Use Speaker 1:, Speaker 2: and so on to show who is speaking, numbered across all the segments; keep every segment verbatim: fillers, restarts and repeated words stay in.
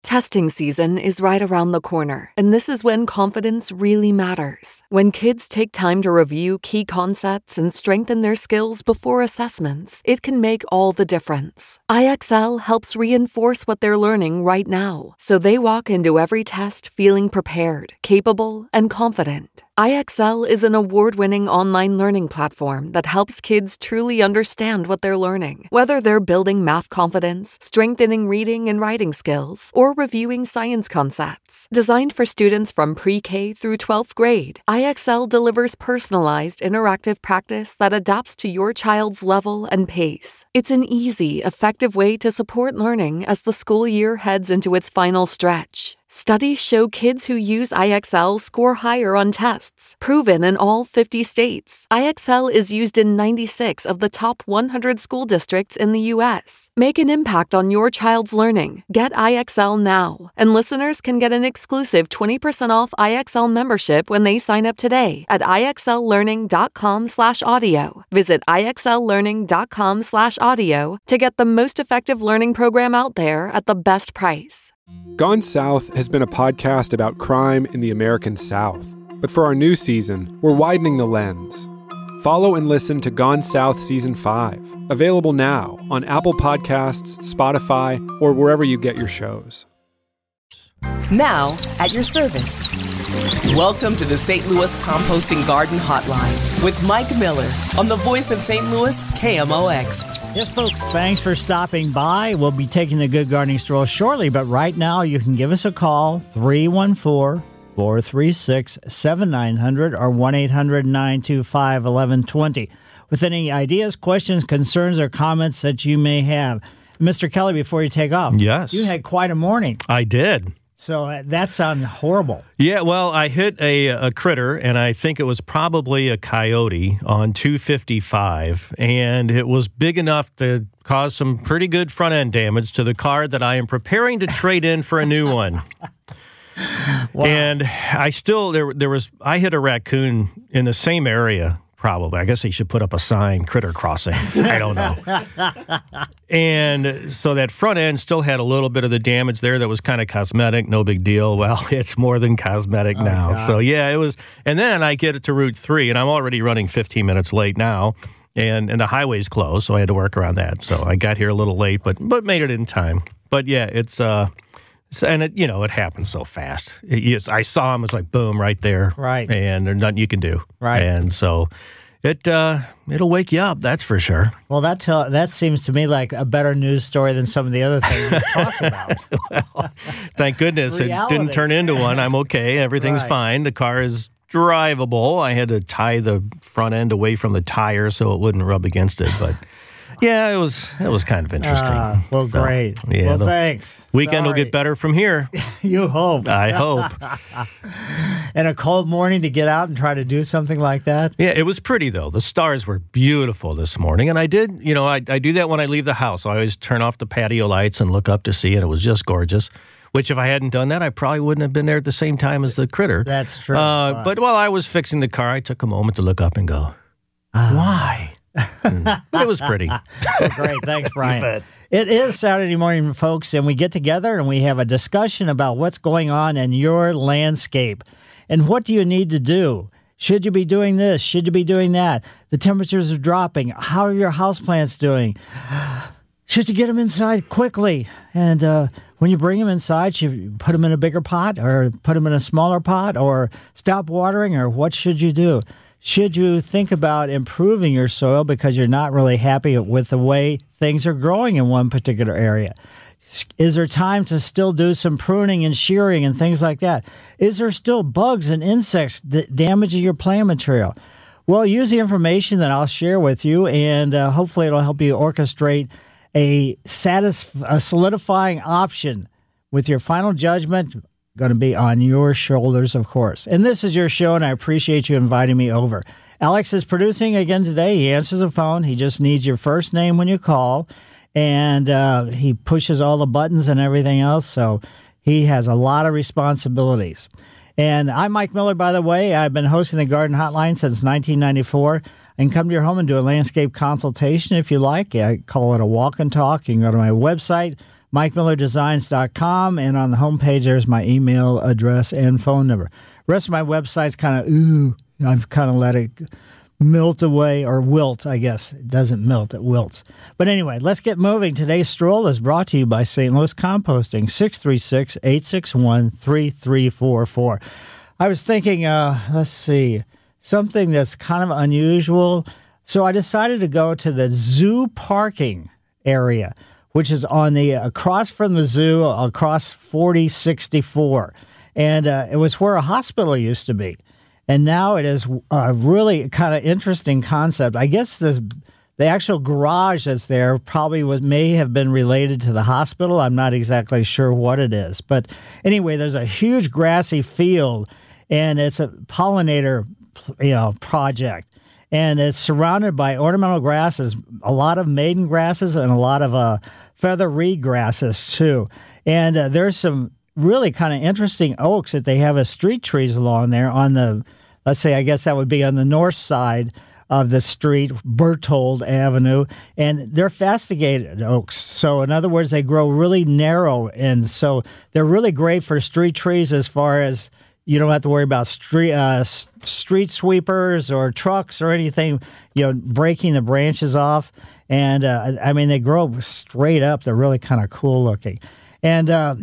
Speaker 1: Testing season is right around the corner, and this is when confidence really matters. When kids take time to review key concepts and strengthen their skills before assessments, it can make all the difference. I X L helps reinforce what they're learning right now, so they walk into every test feeling prepared, capable, and confident. I X L is an award-winning online learning platform that helps kids truly understand what they're learning, whether they're building math confidence, strengthening reading and writing skills, or reviewing science concepts. Designed for students from pre-K through twelfth grade, I X L delivers personalized, interactive practice that adapts to your child's level and pace. It's an easy, effective way to support learning as the school year heads into its final stretch. Studies show kids who use I X L score higher on tests, proven in all fifty states. I X L is used in ninety-six of the top one hundred school districts in the U S. Make an impact on your child's learning. Get I X L now. And listeners can get an exclusive twenty percent off I X L membership when they sign up today at IXLlearning.com slash audio. Visit IXLlearning.com slash audio to get the most effective learning program out there at the best price.
Speaker 2: Gone South has been a podcast about crime in the American South. But for our new season, we're widening the lens. Follow and listen to Gone South Season five, available now on Apple Podcasts, Spotify, or wherever you get your shows.
Speaker 3: Now, at your service. Welcome to the Saint Louis Composting Garden Hotline with Mike Miller on the voice of Saint Louis, K M O X.
Speaker 4: Yes, folks, thanks for stopping by. We'll be taking the Good Gardening Stroll shortly, but right now you can give us a call, three one four, four three six, seven nine zero zero or one eight hundred, nine two five, one one two zero with any ideas, questions, concerns, or comments that you may have. Mister Kelly, before you take off,
Speaker 5: yes,
Speaker 4: you had quite a morning.
Speaker 5: I did.
Speaker 4: So uh, that sounded horrible.
Speaker 5: Yeah, well, I hit a, a critter, and I think it was probably a coyote on two fifty-five, and it was big enough to cause some pretty good front-end damage to the car that I am preparing to trade in for a new one. Wow. And I still, there, there was, I hit a raccoon in the same area, probably. I guess they should put up a sign, critter crossing. I don't know. And so that front end still had a little bit of the damage there that was kind of cosmetic, no big deal. Well, it's more than cosmetic oh, now. God. So, yeah, it was. And then I get it to Route three, and I'm already running fifteen minutes late now, and, and the highway's closed, so I had to work around that. So I got here a little late, but but made it in time. But, yeah, it's, uh, and, it, you know, it happened so fast. It, yes, I saw him, it's like, boom, right there.
Speaker 4: Right.
Speaker 5: And there's nothing you can do.
Speaker 4: Right.
Speaker 5: And so it, uh, it'll wake you up, that's for sure.
Speaker 4: Well, that tell, that seems to me like a better news story than some of the other things we talked about.
Speaker 5: Well, thank goodness it didn't turn into one. I'm okay. Everything's right. fine. The car is drivable. I had to tie the front end away from the tire so it wouldn't rub against it, but... Yeah, it was it was kind of interesting.
Speaker 4: Uh, well, so, great.
Speaker 5: Yeah,
Speaker 4: well, thanks.
Speaker 5: Weekend
Speaker 4: Sorry.
Speaker 5: will get better from here.
Speaker 4: You hope.
Speaker 5: I hope.
Speaker 4: And a cold morning to get out and try to do something like that?
Speaker 5: Yeah, it was pretty, though. The stars were beautiful this morning. And I did, you know, I, I do that when I leave the house. I always turn off the patio lights and look up to see, and it was just gorgeous. Which, if I hadn't done that, I probably wouldn't have been there at the same time as the critter.
Speaker 4: That's true.
Speaker 5: Uh, but. but while I was fixing the car, I took a moment to look up and go, uh. why? mm. But it was pretty.
Speaker 4: Well, great. Thanks, Brian. It is Saturday morning, folks, and we get together and we have a discussion about what's going on in your landscape and what do you need to do. Should you be doing this? Should you be doing that? The temperatures are dropping. How are your houseplants doing? Should you get them inside quickly? And uh, when you bring them inside, should you put them in a bigger pot or put them in a smaller pot or stop watering, or what should you do? Should you think about improving your soil because you're not really happy with the way things are growing in one particular area? Is there time to still do some pruning and shearing and things like that? Is there still bugs and insects that damaging your plant material? Well, use the information that I'll share with you, and uh, hopefully it'll help you orchestrate a, satisf- a solidifying option with your final judgment going to be on your shoulders, of course. And this is your show, and I appreciate you inviting me over. Alex is producing again today. He answers the phone. He just needs your first name when you call, and uh, he pushes all the buttons and everything else, so he has a lot of responsibilities. And I'm Mike Miller, by the way. I've been hosting the Garden Hotline since nineteen ninety-four. I can come to your home and do a landscape consultation if you like. I call it a walk and talk. You can go to my website, mike miller designs dot com, and on the homepage there's my email address and phone number. The rest of my website's kind of, ooh, I've kind of let it melt away, or wilt, I guess. It doesn't melt, it wilts. But anyway, let's get moving. Today's stroll is brought to you by Saint Louis Composting, six three six, eight six one, three three four four. I was thinking, uh, let's see, something that's kind of unusual. So I decided to go to the zoo parking area, which is on the across from the zoo, across forty sixty-four. And uh, it was where a hospital used to be. And now it is a really kind of interesting concept. I guess this, the actual garage that's there probably was may have been related to the hospital. I'm not exactly sure what it is. But anyway, there's a huge grassy field, and it's a pollinator, you know, project. And it's surrounded by ornamental grasses, a lot of maiden grasses and a lot of uh, feather reed grasses, too. And uh, there's some really kind of interesting oaks that they have as street trees along there on the, let's say, I guess that would be on the north side of the street, Berthold Avenue, and they're fastigated oaks. So in other words, they grow really narrow, and so they're really great for street trees as far as you don't have to worry about street uh, street sweepers or trucks or anything, you know, breaking the branches off. And uh, I mean, they grow straight up. They're really kind of cool looking. And uh,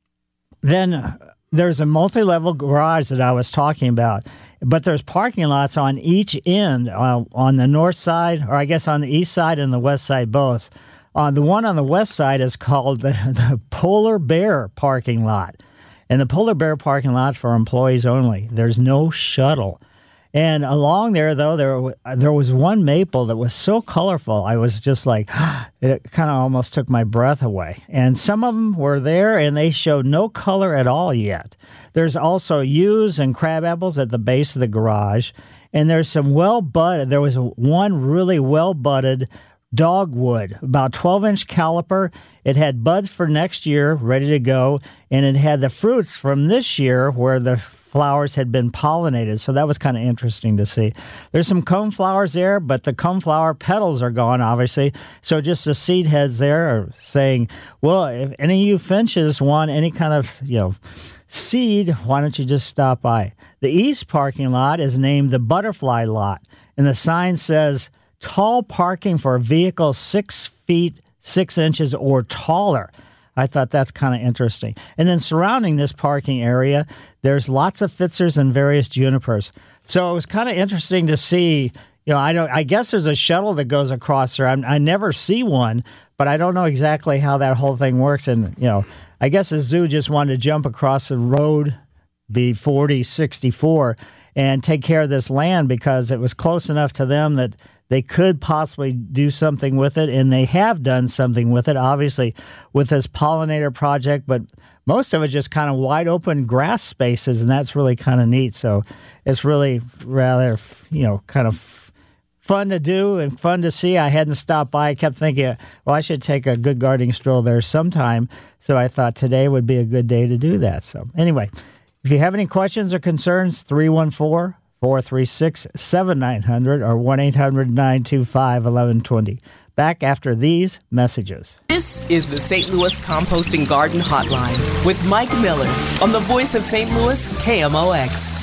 Speaker 4: then there's a multi-level garage that I was talking about, but there's parking lots on each end, uh, on the north side, or I guess on the east side and the west side both. Uh, the one on the west side is called the, the Polar Bear parking lot. And the Polar Bear parking lot's for employees only. There's no shuttle. And along there, though, there there was one maple that was so colorful, I was just like, it kind of almost took my breath away. And some of them were there, and they showed no color at all yet. There's also yews and crab apples at the base of the garage. And there's some well-budded, there was one really well-budded dogwood, about twelve-inch caliper. It had buds for next year, ready to go, and it had the fruits from this year where the flowers had been pollinated, so that was kind of interesting to see. There's some coneflowers there, but the coneflower petals are gone, obviously, so just the seed heads there are saying, well, if any of you finches want any kind of, you know, seed, why don't you just stop by? The east parking lot is named the Butterfly Lot, and the sign says, tall parking for vehicles six feet, six inches or taller. I thought that's kind of interesting. And then surrounding this parking area, there's lots of Fitzers and various junipers. So it was kind of interesting to see, you know, I don't, I guess there's a shuttle that goes across there. I, I never see one, but I don't know exactly how that whole thing works. And, you know, I guess the zoo just wanted to jump across the road, be forty sixty-four, and take care of this land because it was close enough to them that they could possibly do something with it, and they have done something with it, obviously, with this pollinator project, but most of it just kind of wide open grass spaces, and that's really kind of neat. So it's really rather, you know, kind of fun to do and fun to see. I hadn't stopped by. I kept thinking, well, I should take a good gardening stroll there sometime, so I thought today would be a good day to do that. So anyway, if you have any questions or concerns, three one four, four three six, seven nine hundred or one eight hundred, nine two five, one one two zero. Back after these messages.
Speaker 3: This is the Saint Louis Composting Garden Hotline with Mike Miller on the voice of Saint Louis, K M O X.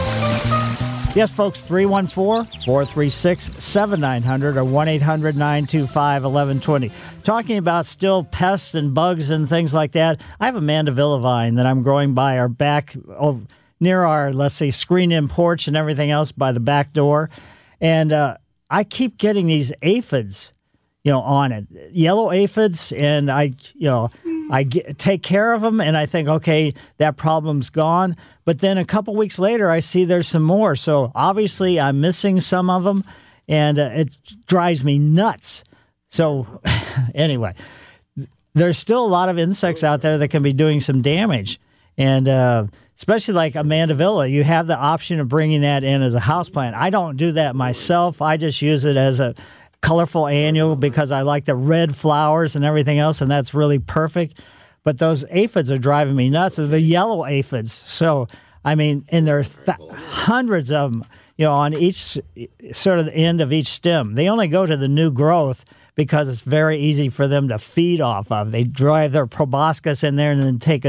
Speaker 4: Yes, folks, three one four, four three six, seven nine hundred or one eight hundred, nine two five, one one two zero. Talking about still pests and bugs and things like that, I have a mandevilla vine that I'm growing by our back, oh, near our, let's say, screened-in porch and everything else by the back door. And uh, I keep getting these aphids, you know, on it, yellow aphids, and I, you know, I get, take care of them, and I think, okay, that problem's gone. But then a couple weeks later, I see there's some more. So obviously, I'm missing some of them, and uh, it drives me nuts. So anyway, there's still a lot of insects out there that can be doing some damage, and uh, especially like a mandevilla, you have the option of bringing that in as a houseplant. I don't do that myself. I just use it as a colorful annual because I like the red flowers and everything else, and that's really perfect. But those aphids are driving me nuts. They're the yellow aphids. So, I mean, and there are th- hundreds of them, you know, on each sort of the end of each stem. They only go to the new growth because it's very easy for them to feed off of. They drive their proboscis in there and then take a,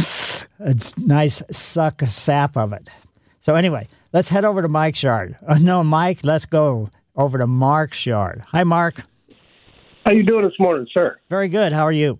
Speaker 4: a nice suck, a sap of it. So anyway, let's head over to Mike's yard. Uh, no, Mike, let's go over to Mark's yard. Hi, Mark.
Speaker 6: How you doing this morning, sir?
Speaker 4: Very good. How are you?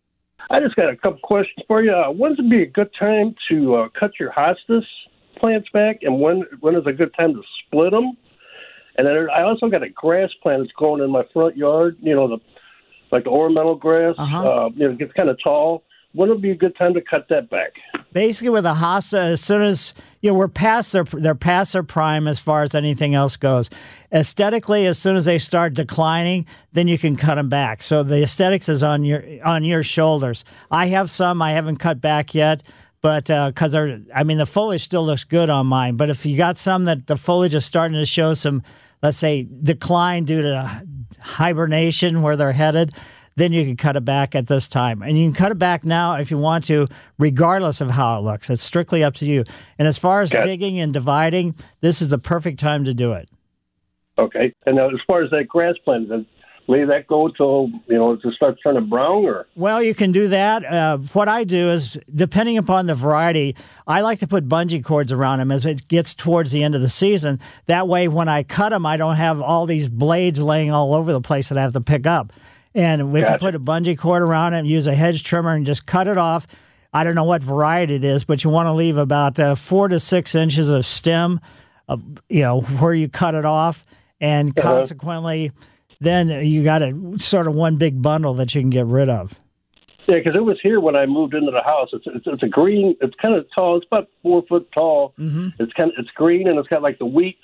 Speaker 6: I just got a couple questions for you. Uh, when's it be a good time to uh, cut your hostas plants back, and when when is a good time to split them? And then I also got a grass plant that's growing in my front yard. You know, the like the ornamental grass.
Speaker 4: Uh-huh.
Speaker 6: Uh, you know, it gets kind of tall. When would be a good time to cut that back?
Speaker 4: Basically, with a hosta, as soon as you know we're past their they're past their prime as far as anything else goes. Aesthetically, as soon as they start declining, then you can cut them back. So the aesthetics is on your on your shoulders. I have some I haven't cut back yet, but because uh, they're I mean the foliage still looks good on mine. But if you got some that the foliage is starting to show some, let's say, decline due to hibernation where they're headed, then you can cut it back at this time. And you can cut it back now if you want to, regardless of how it looks. It's strictly up to you. And as far as
Speaker 6: okay.
Speaker 4: digging and dividing, this is the perfect time to do it.
Speaker 6: Okay. And now as far as that grass plant, then leave that go till, you know, to start turning brown? Or
Speaker 4: Well, you can do that. Uh, what I do is, depending upon the variety, I like to put bungee cords around them as it gets towards the end of the season. That way, when I cut them, I don't have all these blades laying all over the place that I have to pick up. And if
Speaker 6: Gotcha.
Speaker 4: you put a bungee cord around it and use a hedge trimmer and just cut it off, I don't know what variety it is, but you want to leave about uh, four to six inches of stem, of, you know, where you cut it off. And
Speaker 6: Uh-huh.
Speaker 4: consequently, then you got a sort of one big bundle that you can get rid of.
Speaker 6: Yeah, because it was here when I moved into the house. It's it's, it's a green. It's kind of tall. It's about four foot tall.
Speaker 4: Mm-hmm.
Speaker 6: It's kind of it's green and it's got like the wheat,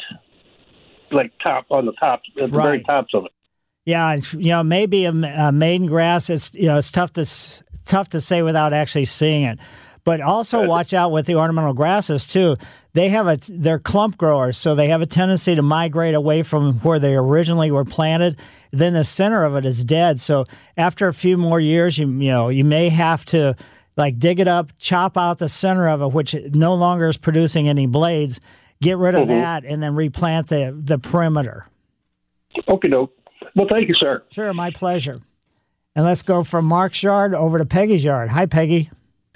Speaker 6: like top on the top at the
Speaker 4: Right.
Speaker 6: very tops of it.
Speaker 4: Yeah, it's, you know, maybe a, a maiden grass. It's you know, it's tough to s- tough to say without actually seeing it. But also watch out with the ornamental grasses too. They have a they're clump growers, so they have a tendency to migrate away from where they originally were planted. Then the center of it is dead. So after a few more years, you you know you may have to like dig it up, chop out the center of it, which no longer is producing any blades. Get rid of
Speaker 6: Mm-hmm.
Speaker 4: that, and then replant the the perimeter.
Speaker 6: Okie doke. Well, thank you, sir.
Speaker 4: Sure, my pleasure. And let's go from Mark's yard over to Peggy's yard. Hi, Peggy.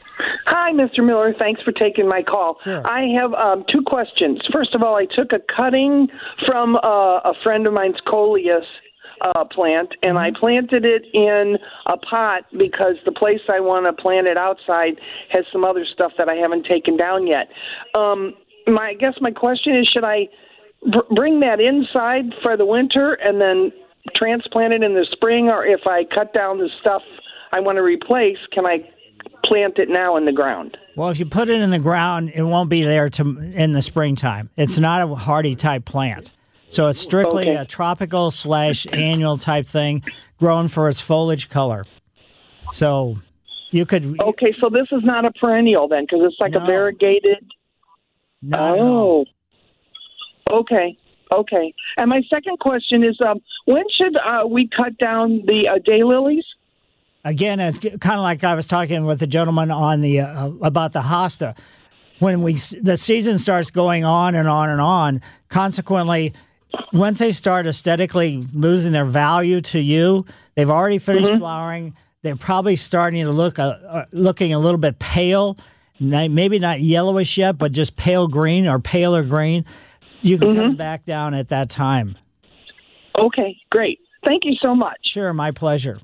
Speaker 7: Hi, Mister Miller. Thanks for taking my call.
Speaker 4: Sure.
Speaker 7: I have um, two questions. First of all, I took a cutting from uh, a friend of mine's coleus uh, plant, and I planted it in a pot because the place I want to plant it outside has some other stuff that I haven't taken down yet. Um, my, I guess my question is, should I br- bring that inside for the winter and then transplant it in the spring, or if I cut down the stuff I want to replace, can I plant it now in the ground?
Speaker 4: Well, if you put it in the ground, it won't be there to, in the springtime. It's not a hardy type plant. So it's strictly
Speaker 7: Okay.
Speaker 4: a tropical slash annual type thing grown for its foliage color. So you could...
Speaker 7: Okay, so this is not a perennial then, because it's like
Speaker 4: No.
Speaker 7: a variegated...
Speaker 4: Not at all.
Speaker 7: Oh, okay, okay. And my second question is, um, when should uh, we cut down the uh, daylilies?
Speaker 4: Again, it's kind of like I was talking with the gentleman on the uh, about the hosta. When we the season starts going on and on and on, consequently, once they start aesthetically losing their value to you, they've already finished
Speaker 7: Mm-hmm.
Speaker 4: flowering. They're probably starting to look uh, uh, looking a little bit pale, N- maybe not yellowish yet, but just pale green or paler green. You can
Speaker 7: Mm-hmm.
Speaker 4: cut them back down at that time.
Speaker 7: Okay, great. Thank you so much.
Speaker 4: Sure, my pleasure.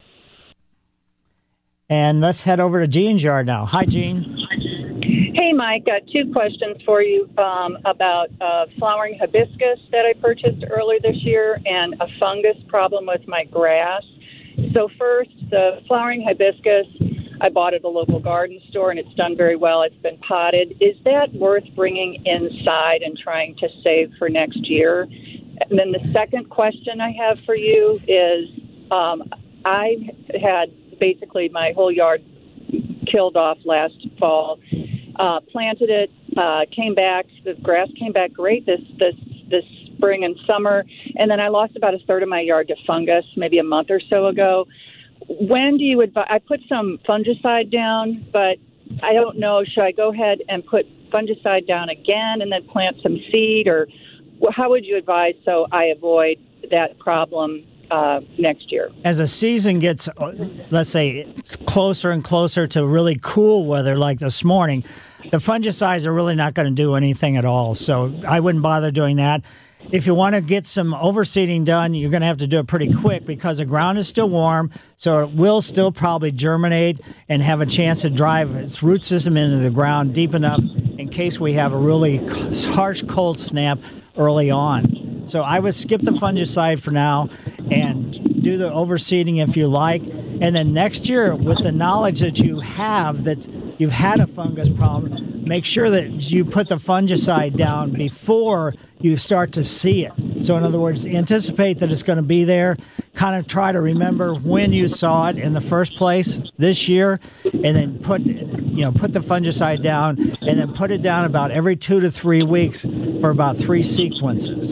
Speaker 4: And let's head over to Jean's yard now. Hi, Jean.
Speaker 8: Hey, Mike, got two questions for you um, about uh, flowering hibiscus that I purchased earlier this year and a fungus problem with my grass. So first, the flowering hibiscus, I bought at a local garden store, and it's done very well. It's been potted. Is that worth bringing inside and trying to save for next year? And then the second question I have for you is um, I had basically my whole yard killed off last fall. Uh, planted it, uh, came back. The grass came back great this this this spring and summer, and then I lost about a third of my yard to fungus maybe a month or so ago. When do you advise? I put some fungicide down, but I don't know. Should I go ahead and put fungicide down again and then plant some seed, or how would you advise so I avoid that problem uh, next year.
Speaker 4: As the season gets, let's say, closer and closer to really cool weather like this morning, the fungicides are really not going to do anything at all. So I wouldn't bother doing that. If you want to get some overseeding done, you're going to have to do it pretty quick because the ground is still warm, so it will still probably germinate and have a chance to drive its root system into the ground deep enough in case we have a really harsh cold snap early on. So I would skip the fungicide for now and do the overseeding if you like. And then next year, with the knowledge that you have that you've had a fungus problem, make sure that you put the fungicide down before you start to see it. So in other words, anticipate that it's going to be there. Kind of try to remember when you saw it in the first place this year, and then put you know put the fungicide down, and then put it down about every two to three weeks for about three sequences.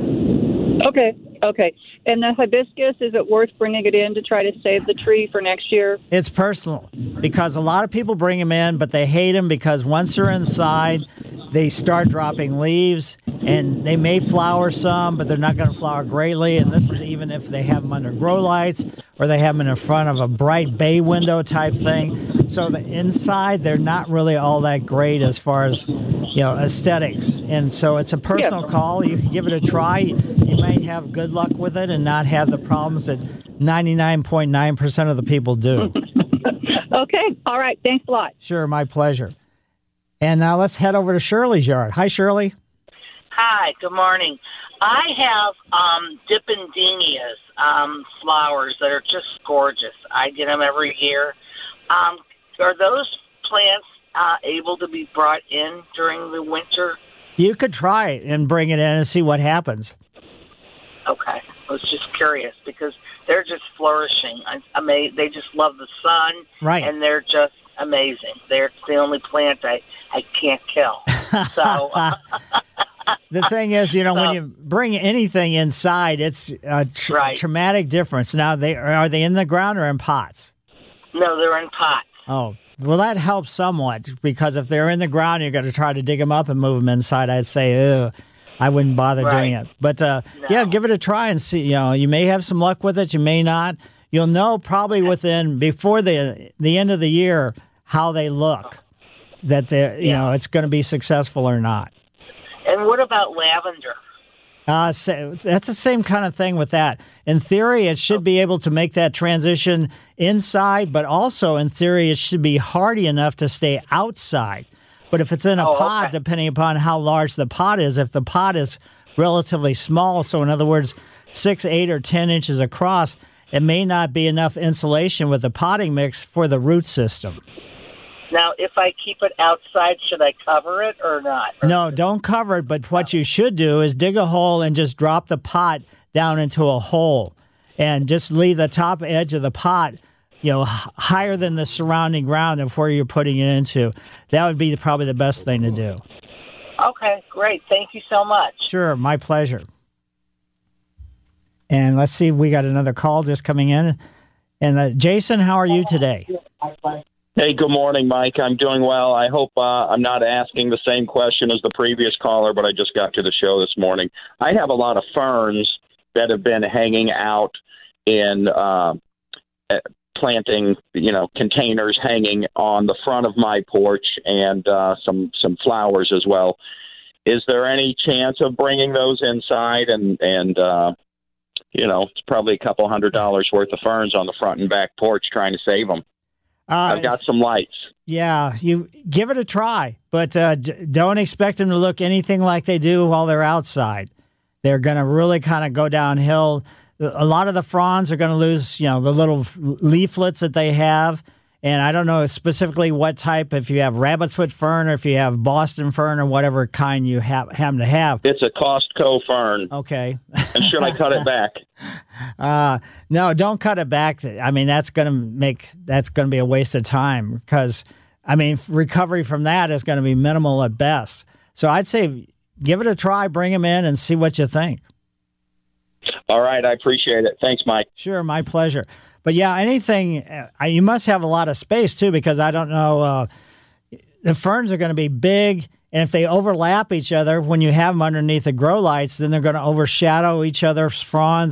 Speaker 8: Okay, okay. And the hibiscus, is it worth bringing it in to try to save the tree for next year?
Speaker 4: It's personal because a lot of people bring them in, but they hate them because once they're inside, they start dropping leaves, and they may flower some, but they're not going to flower greatly. And this is even if they have them under grow lights or they have them in front of a bright bay window type thing. So the inside, they're not really all that great as far as, you know, aesthetics. And so it's a personal yeah. call. You can give it a try. You might have good luck with it and not have the problems that ninety-nine point nine percent of the people do.
Speaker 8: Okay. All right. Thanks a lot.
Speaker 4: Sure. My pleasure. And now let's head over to Shirley's yard. Hi, Shirley.
Speaker 9: Hi, good morning. I have um, Dipendenias um, flowers that are just gorgeous. I get them every year. Um, are those plants uh, able to be brought in during the winter?
Speaker 4: You could try it and bring it in and see what happens.
Speaker 9: Okay. I was just curious because they're just flourishing. I, I mean, they just love the sun,
Speaker 4: right?
Speaker 9: And they're just amazing. They're the only plant I, I can't kill. So
Speaker 4: the thing is, you know, so, when you bring anything inside, it's a tr-
Speaker 9: right.
Speaker 4: traumatic difference. Now, they are they in the ground or in pots?
Speaker 9: No, they're in pots.
Speaker 4: Oh, well, that helps somewhat because if they're in the ground, you're going to try to dig them up and move them inside. I'd say, ew, I wouldn't bother
Speaker 9: right.
Speaker 4: doing it. But uh,
Speaker 9: no.
Speaker 4: yeah, give it a try and see. You know, you may have some luck with it. You may not. You'll know probably within before the the end of the year how they look. That they, you yeah. know, it's going to be successful or not.
Speaker 9: And what about lavender?
Speaker 4: Uh, so that's the same kind of thing with that. In theory, it should be able to make that transition inside, but also in theory, it should be hardy enough to stay outside. But if it's in a
Speaker 9: oh,
Speaker 4: pot,
Speaker 9: okay.
Speaker 4: depending upon how large the pot is, if the pot is relatively small, so in other words, six, eight, or ten inches across, it may not be enough insulation with the potting mix for the root system.
Speaker 9: Now, if I keep it outside, should I cover it or not? Or
Speaker 4: no, don't cover it, but what you should do is dig a hole and just drop the pot down into a hole and just leave the top edge of the pot, you know, h- higher than the surrounding ground of where you're putting it into. That would be probably the best thing to do.
Speaker 9: Okay, great. Thank you so much.
Speaker 4: Sure, my pleasure. And let's see, we got another call just coming in. And uh, Jason, how are you today?
Speaker 10: Hey, good morning, Mike. I'm doing well. I hope uh, I'm not asking the same question as the previous caller, but I just got to the show this morning. I have a lot of ferns that have been hanging out in uh, planting, you know, containers hanging on the front of my porch and uh, some some flowers as well. Is there any chance of bringing those inside? And, and uh, you know, it's probably a couple hundred dollars worth of ferns on the front and back porch trying to save them. Uh, I've got some lights.
Speaker 4: Yeah, you give it a try, but uh, d- don't expect them to look anything like they do while they're outside. They're going to really kind of go downhill. A lot of the fronds are going to lose, you know, the little leaflets that they have. And I don't know specifically what type, if you have rabbit's foot fern or if you have Boston fern or whatever kind you have, happen to have.
Speaker 10: It's a Costco fern.
Speaker 4: Okay.
Speaker 10: And should I cut it back?
Speaker 4: Uh, no, don't cut it back. I mean, that's going to make, that's going to be a waste of time because, I mean, recovery from that is going to be minimal at best. So I'd say give it a try, bring them in and see what you think.
Speaker 10: All right. I appreciate it. Thanks, Mike.
Speaker 4: Sure. My pleasure. But yeah, anything, uh, you must have a lot of space too, because I don't know, uh, the ferns are going to be big. And if they overlap each other, when you have them underneath the grow lights, then they're going to overshadow each other's fronds.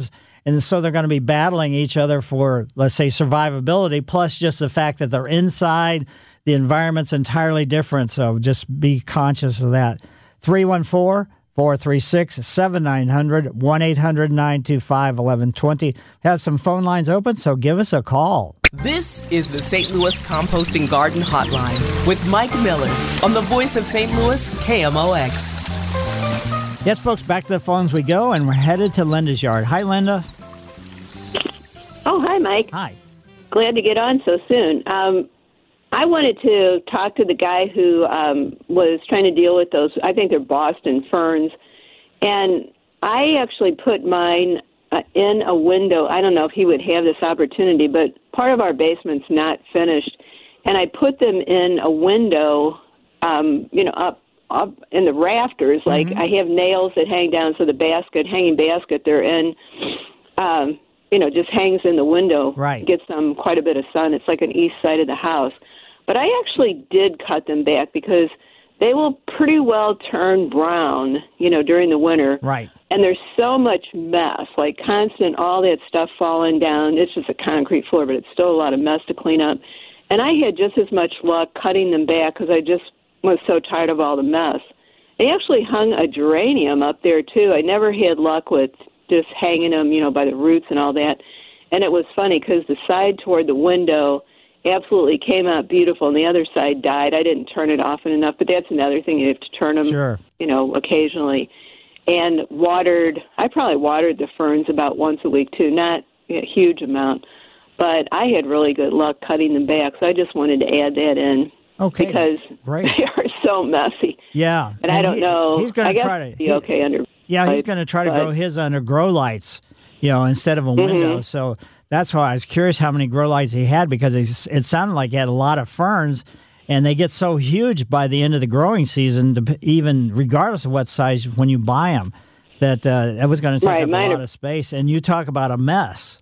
Speaker 4: And so they're going to be battling each other for, let's say, survivability, plus just the fact that they're inside. The environment's entirely different, so just be conscious of that. three one four, four three six, seven nine zero zero, one eight hundred, nine two five, one one two zero. Have some phone lines open, so give us a call.
Speaker 3: This is the Saint Louis Composting Garden Hotline with Mike Miller on the voice of Saint Louis, K M O X.
Speaker 4: Yes, folks, back to the phones we go, and we're headed to Linda's yard. Hi, Linda.
Speaker 11: Oh, hi, Mike.
Speaker 4: Hi.
Speaker 11: Glad to get on so soon. Um, I wanted to talk to the guy who um, was trying to deal with those, I think they're Boston ferns, and I actually put mine uh, in a window. I don't know if he would have this opportunity, but part of our basement's not finished, and I put them in a window, um, you know, up up in the rafters. Like mm-hmm. I have nails that hang down, so the basket, hanging basket they're in, um, you know, just hangs in the window.
Speaker 4: Right.
Speaker 11: Gets them quite a bit of sun. It's like an east side of the house. But I actually did cut them back because they will pretty well turn brown, you know, during the winter.
Speaker 4: Right.
Speaker 11: And there's so much mess, like constant, all that stuff falling down. It's just a concrete floor, but it's still a lot of mess to clean up. And I had just as much luck cutting them back because I just was so tired of all the mess. They actually hung a geranium up there, too. I never had luck with just hanging them, you know, by the roots and all that. And it was funny because the side toward the window absolutely came out beautiful, and the other side died. I didn't turn it often enough, but that's another thing. You have to turn them,
Speaker 4: sure.
Speaker 11: you know, occasionally. And watered, I probably watered the ferns about once a week, too, not a huge amount. But I had really good luck cutting them back, so I just wanted to add that in.
Speaker 4: Okay,
Speaker 11: because
Speaker 4: great.
Speaker 11: They are so messy.
Speaker 4: Yeah.
Speaker 11: And, and I don't
Speaker 4: he,
Speaker 11: know.
Speaker 4: He's going
Speaker 11: I
Speaker 4: to
Speaker 11: guess
Speaker 4: try to
Speaker 11: be okay under.
Speaker 4: Yeah, he's going to try to
Speaker 11: but,
Speaker 4: grow his under grow lights, you know, instead of a window.
Speaker 11: Mm-hmm.
Speaker 4: So that's why I was curious how many grow lights he had, because it sounded like he had a lot of ferns, and they get so huge by the end of the growing season, even regardless of what size when you buy them, that uh, that was going to take
Speaker 11: right,
Speaker 4: up a
Speaker 11: lot
Speaker 4: are, of space. And you talk about a mess.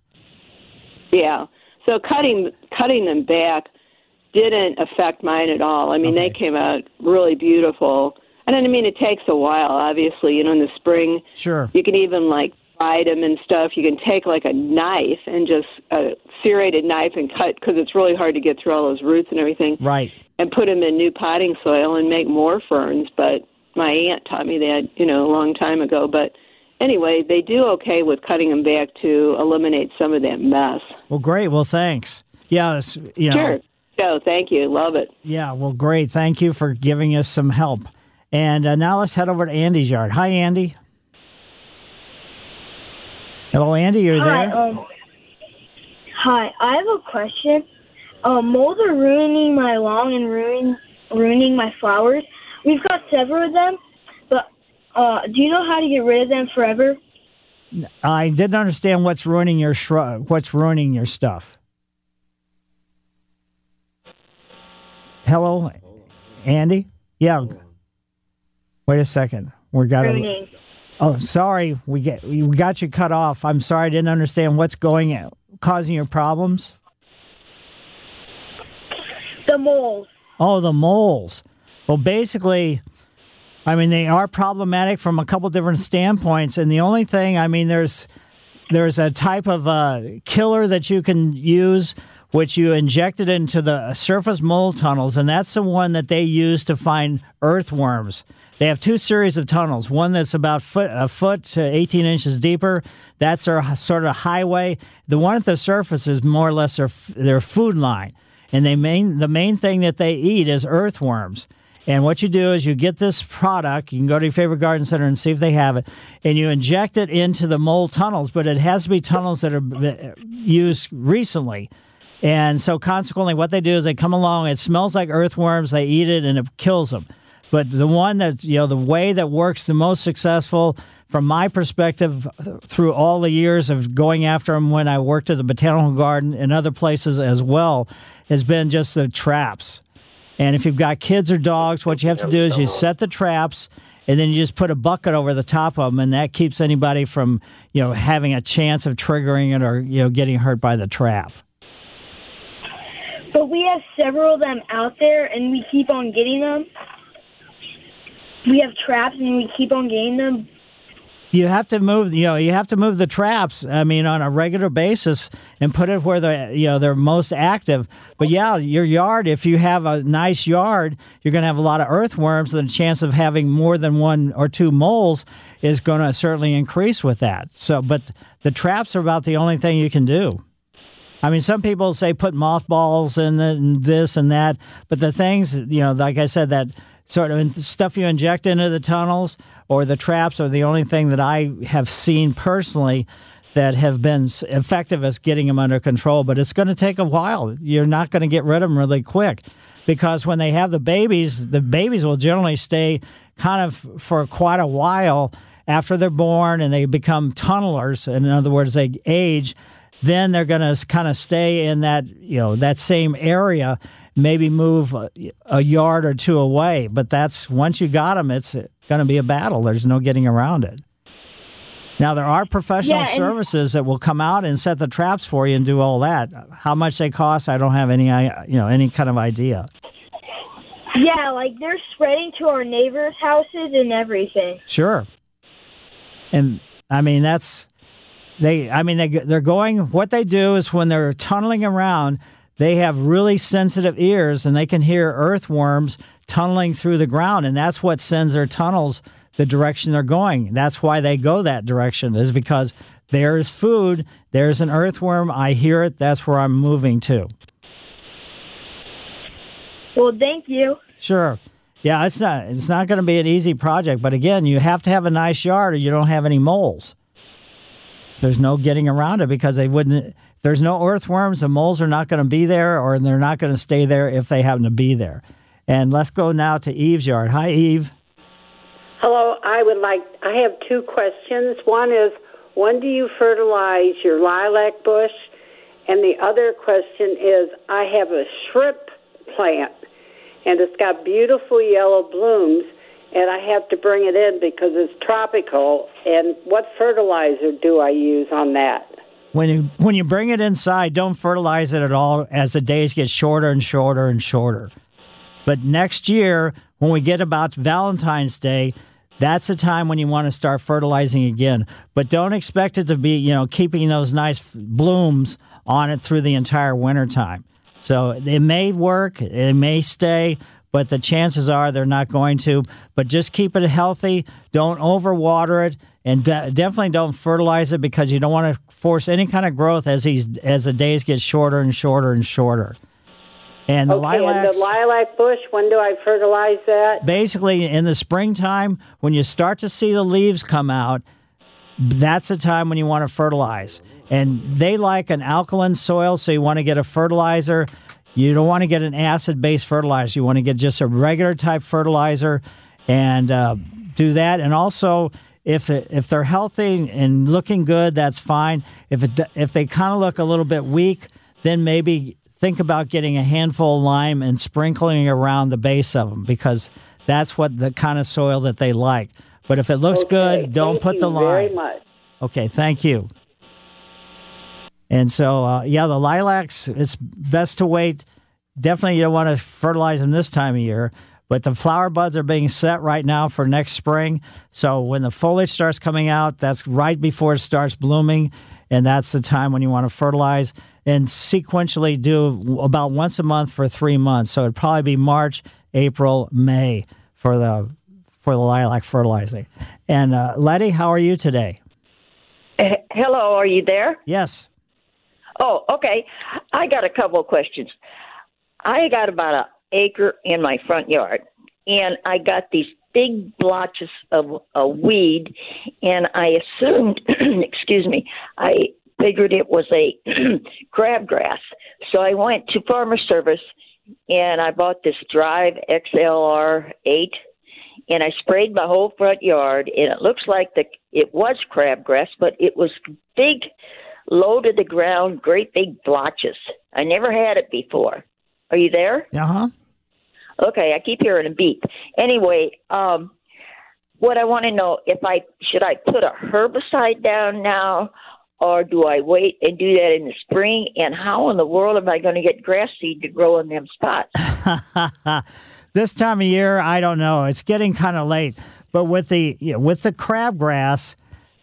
Speaker 11: Yeah. So cutting cutting them back didn't affect mine at all. I mean, okay. They came out really beautiful. And I mean, it takes a while, obviously, you know, in the spring.
Speaker 4: Sure.
Speaker 11: You can even, like, ride them and stuff. You can take, like, a knife and just a serrated knife and cut, because it's really hard to get through all those roots and everything.
Speaker 4: Right.
Speaker 11: And put them in new potting soil and make more ferns. But my aunt taught me that, you know, a long time ago. But anyway, they do okay with cutting them back to eliminate some of that mess.
Speaker 4: Well, great. Well, thanks. Yeah, you know.
Speaker 11: Sure. No, thank you. Love it.
Speaker 4: Yeah, well, great. Thank you for giving us some help. And uh, now let's head over to Andy's yard. Hi, Andy. Hello, Andy. You're
Speaker 12: hi,
Speaker 4: there?
Speaker 12: Um, hi. I have a question. Uh, moles are ruining my lawn and ruining ruining my flowers. We've got several of them, but uh, do you know how to get rid of them forever?
Speaker 4: I didn't understand what's ruining your shrub. What's ruining your stuff? Hello, Andy? Yeah. Wait a second. We got
Speaker 12: Ruining.
Speaker 4: a, Oh, sorry. We get we got you cut off. I'm sorry. I didn't understand what's going on, causing your problems.
Speaker 12: The moles.
Speaker 4: Oh, the moles. Well, basically, I mean, they are problematic from a couple different standpoints. And the only thing, I mean, there's there's a type of uh, killer that you can use, which you inject it into the surface mold tunnels, and that's the one that they use to find earthworms. They have two series of tunnels, one that's about foot, a foot to eighteen inches deeper. That's their sort of highway. The one at the surface is more or less their, their food line. And they main the main thing that they eat is earthworms. And what you do is you get this product. You can go to your favorite garden center and see if they have it. And you inject it into the mold tunnels, but it has to be tunnels that are used recently. And so consequently, what they do is they come along. It smells like earthworms. They eat it, and it kills them. But the one that, you know, the way that works the most successful, from my perspective, through all the years of going after them when I worked at the Botanical Garden and other places as well, has been just the traps. And if you've got kids or dogs, what you have to do is you set the traps, and then you just put a bucket over the top of them, and that keeps anybody from, you know, having a chance of triggering it or, you know, getting hurt by the trap.
Speaker 12: But we have several of them out there, and we keep on getting them. We have traps, and we keep on getting them.
Speaker 4: You have to move, you know, you have to move the traps. I mean, on a regular basis, and put it where they, you know, they're most active. But yeah, your yard. If you have a nice yard, you're going to have a lot of earthworms, and the chance of having more than one or two moles is going to certainly increase with that. So, but the traps are about the only thing you can do. I mean, some people say put mothballs in and this and that, but the things, you know, like I said, that sort of stuff you inject into the tunnels or the traps are the only thing that I have seen personally that have been effective as getting them under control. But it's going to take a while. You're not going to get rid of them really quick, because when they have the babies, the babies will generally stay kind of for quite a while after they're born, and they become tunnelers. In other words, they age. Then they're going to kind of stay in that, you know, that same area, maybe move a, a yard or two away. But that's, once you got them, it's going to be a battle. There's no getting around it. Now, there are professional
Speaker 12: Yeah, and-
Speaker 4: services that will come out and set the traps for you and do all that. How much they cost, I don't have any, you know, any kind of idea.
Speaker 12: Yeah, like they're spreading to our neighbors' houses and everything.
Speaker 4: Sure. And, I mean, that's... They, I mean, they, they're going, what they do is when they're tunneling around, they have really sensitive ears, and they can hear earthworms tunneling through the ground, and that's what sends their tunnels the direction they're going. That's why they go that direction, is because there's food, there's an earthworm, I hear it, that's where I'm moving to.
Speaker 12: Well, thank you.
Speaker 4: Sure. Yeah, it's not, it's not going to be an easy project, but again, you have to have a nice yard or you don't have any moles. There's no getting around it, because they wouldn't. If there's no earthworms, the moles are not going to be there, or they're not going to stay there if they happen to be there. And let's go now to Eve's yard. Hi, Eve.
Speaker 13: Hello. I would like. I have two questions. One is, when do you fertilize your lilac bush? And the other question is, I have a shrimp plant, and it's got beautiful yellow blooms, and I have to bring it in because it's tropical. And what fertilizer do I use on that?
Speaker 4: When you when you bring it inside, don't fertilize it at all as the days get shorter and shorter and shorter. But next year, when we get about Valentine's Day, that's the time when you want to start fertilizing again. But don't expect it to be, you know, keeping those nice blooms on it through the entire wintertime. So it may work, it may stay, but the chances are they're not going to. But just keep it healthy. Don't overwater it, and de- definitely don't fertilize it, because you don't want to force any kind of growth as these as the days get shorter and shorter and shorter. And the
Speaker 13: okay,
Speaker 4: lilacs,
Speaker 13: and the lilac bush, when do I fertilize that?
Speaker 4: basically in the springtime, when you start to see the leaves come out, that's the time when you want to fertilize. And they like an alkaline soil, so you want to get a fertilizer. You don't want to get an acid-based fertilizer. You want to get just a regular type fertilizer and uh, do that. And also, if it, if they're healthy and looking good, that's fine. If it, if they kind of look a little bit weak, then maybe think about getting a handful of lime and sprinkling around the base of them, because that's what the kind of soil that they like. But if it looks
Speaker 13: Okay,
Speaker 4: good, don't
Speaker 13: thank
Speaker 4: put
Speaker 13: you
Speaker 4: the lime.
Speaker 13: very much.
Speaker 4: Okay, thank you. And so, uh, yeah, the lilacs, it's best to wait. Definitely you don't want to fertilize them this time of year. But the flower buds are being set right now for next spring. So when the foliage starts coming out, that's right before it starts blooming. And that's the time when you want to fertilize. And sequentially do about once a month for three months. So it'd probably be March, April, May for the for the lilac fertilizing. And uh, Letty, how are you today?
Speaker 14: Uh, hello, are you there?
Speaker 4: Yes.
Speaker 14: Oh, okay. I got a couple of questions. I got about an acre in my front yard, and I got these big blotches of a weed, and I assumed, excuse me, I figured it was a crabgrass. So I went to Farmer Service, and I bought this Drive X L R eight, and I sprayed my whole front yard, and it looks like the it was crabgrass, but it was big, low to the ground, great big blotches. I never had it before. Are you there?
Speaker 4: Uh-huh.
Speaker 14: Okay, I keep hearing a beep. Anyway, um, what I want to know, if I should I put a herbicide down now, or do I wait and do that in the spring? And how in the world am I going to get grass seed to grow in them spots?
Speaker 4: This time of year, I don't know. It's getting kind of late. But with the you know, with the crabgrass,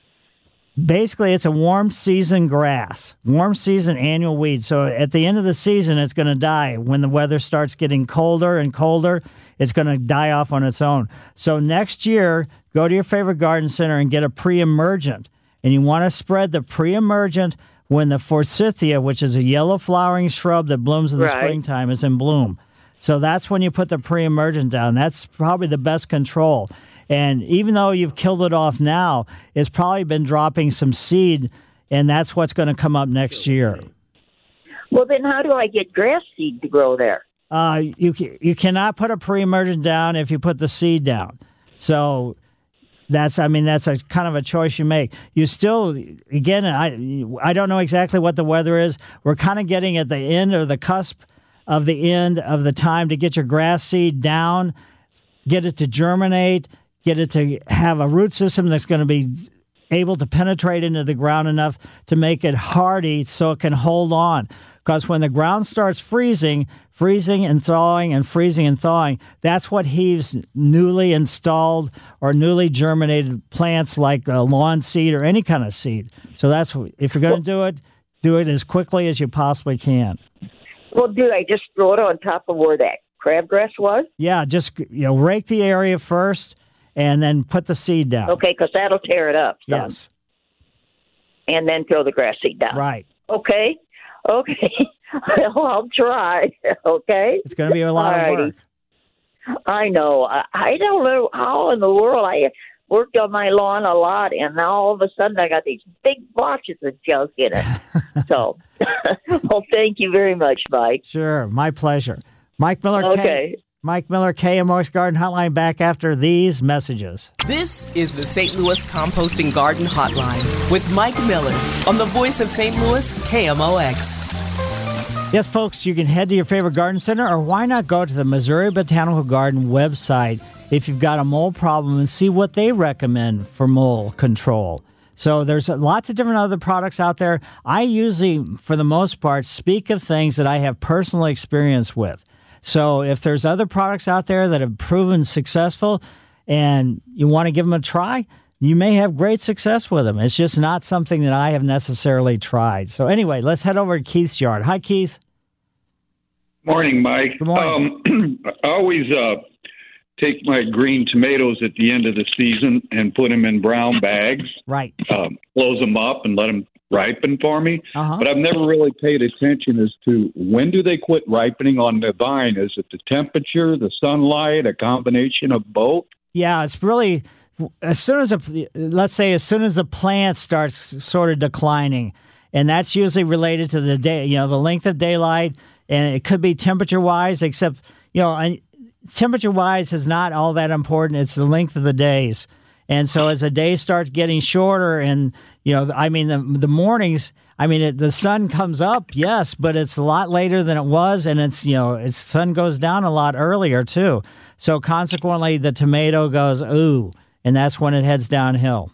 Speaker 4: basically it's a warm season grass, warm season annual weed. So at the end of the season, it's going to die. When the weather starts getting colder and colder, it's going to die off on its own. So next year, go to your favorite garden center and get a pre-emergent. And you want to spread the pre-emergent when the forsythia, which is a yellow flowering shrub that blooms in the
Speaker 14: Right.
Speaker 4: springtime, is in bloom. So that's when you put the pre-emergent down. That's probably the best control. And even though you've killed it off now, it's probably been dropping some seed, and that's what's going to come up next year.
Speaker 14: Well, then how do I get grass seed to grow there?
Speaker 4: Uh, you ca- you cannot put a pre-emergent down if you put the seed down. So that's, I mean, that's a kind of a choice you make. You still, again, I I don't know exactly what the weather is. We're kind of getting at the end or the cusp of the end of the time to get your grass seed down, get it to germinate, get it to have a root system that's going to be able to penetrate into the ground enough to make it hardy so it can hold on. Because when the ground starts freezing, freezing and thawing and freezing and thawing, that's what heaves newly installed or newly germinated plants like a lawn seed or any kind of seed. So that's, if you're going to do it, do it as quickly as you possibly can.
Speaker 14: Well, do I just throw it on top of where that crabgrass was?
Speaker 4: Yeah, just, you know, rake the area first and then put the seed down.
Speaker 14: Okay, because that'll tear it up. Some.
Speaker 4: Yes.
Speaker 14: And then throw the grass seed down.
Speaker 4: Right.
Speaker 14: Okay. Okay. Well, I'll try. Okay.
Speaker 4: It's going to be a lot
Speaker 14: Alrighty.
Speaker 4: of work.
Speaker 14: I know. I, I don't know how in the world I worked on my lawn a lot, and now all of a sudden I got these big blotches of junk in it. So, well, thank you very much, Mike.
Speaker 4: Sure. My pleasure. Mike Miller,
Speaker 14: Okay.
Speaker 4: K- Mike Miller, K M O X Garden Hotline, back after these messages.
Speaker 3: This is the Saint Louis Composting Garden Hotline with Mike Miller on the voice of Saint Louis, K M O X.
Speaker 4: Yes, folks, you can head to your favorite garden center, or why not go to the Missouri Botanical Garden website if you've got a mold problem and see what they recommend for mold control. So there's lots of different other products out there. I usually, for the most part, speak of things that I have personal experience with. So if there's other products out there that have proven successful and you want to give them a try, you may have great success with them. It's just not something that I have necessarily tried. So anyway, let's head over to Keith's yard. Hi, Keith.
Speaker 15: Morning, Mike.
Speaker 4: Good morning.
Speaker 15: Um, I always uh, take my green tomatoes at the end of the season and put them in brown bags.
Speaker 4: Right.
Speaker 15: Um, close them up and let them ripen for me.
Speaker 4: Uh-huh.
Speaker 15: But I've never really paid attention as to when do they quit ripening on the vine? Is it the temperature, the sunlight, a combination of both?
Speaker 4: Yeah, it's really, as soon as, a, let's say, as soon as the plant starts sort of declining, and that's usually related to the day, you know, the length of daylight, and it could be temperature-wise, except, you know, temperature-wise is not all that important. It's the length of the days. And so as the days start getting shorter and, you know, I mean, the, the mornings, I mean, it, the sun comes up, yes, but it's a lot later than it was, and it's, you know, its sun goes down a lot earlier, too. So consequently, the tomato goes, ooh, and that's when it heads downhill.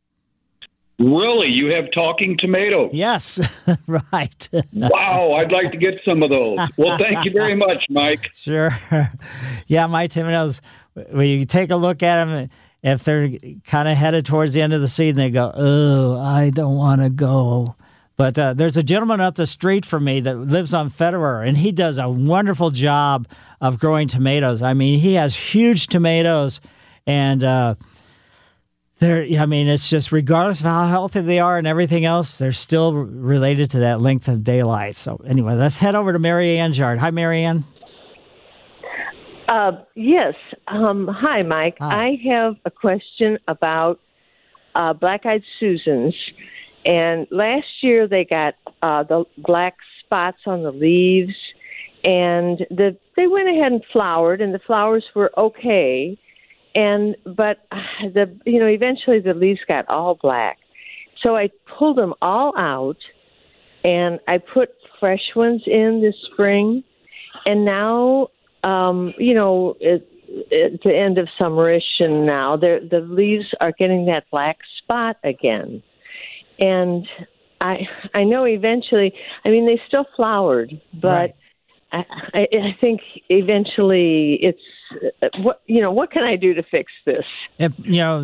Speaker 15: Really? You have talking tomatoes?
Speaker 4: Yes, right.
Speaker 15: Wow, I'd like to get some of those. Well, thank you very much, Mike.
Speaker 4: Sure. Yeah, my tomatoes, when you take a look at them, if they're kind of headed towards the end of the season, they go, oh, I don't want to go. But uh, there's a gentleman up the street from me that lives on Federer, and he does a wonderful job of growing tomatoes. I mean, he has huge tomatoes, and uh, they're, I mean, it's just regardless of how healthy they are and everything else, they're still related to that length of daylight. So anyway, let's head over to Mary Ann's yard. Hi, Mary Ann.
Speaker 16: Uh, yes. Um, hi, Mike.
Speaker 4: Hi.
Speaker 16: I have a question about uh, black-eyed Susans. And last year they got uh, the black spots on the leaves, and the they went ahead and flowered, and the flowers were okay. And but the you know eventually the leaves got all black, so I pulled them all out, and I put fresh ones in this spring, and now um, you know it, it's the end of summerish, and now the leaves are getting that black spot again. And I I know eventually, I mean, they still flowered, but right. I, I, I think eventually it's, what you know, what can I do to fix this?
Speaker 4: If, you know,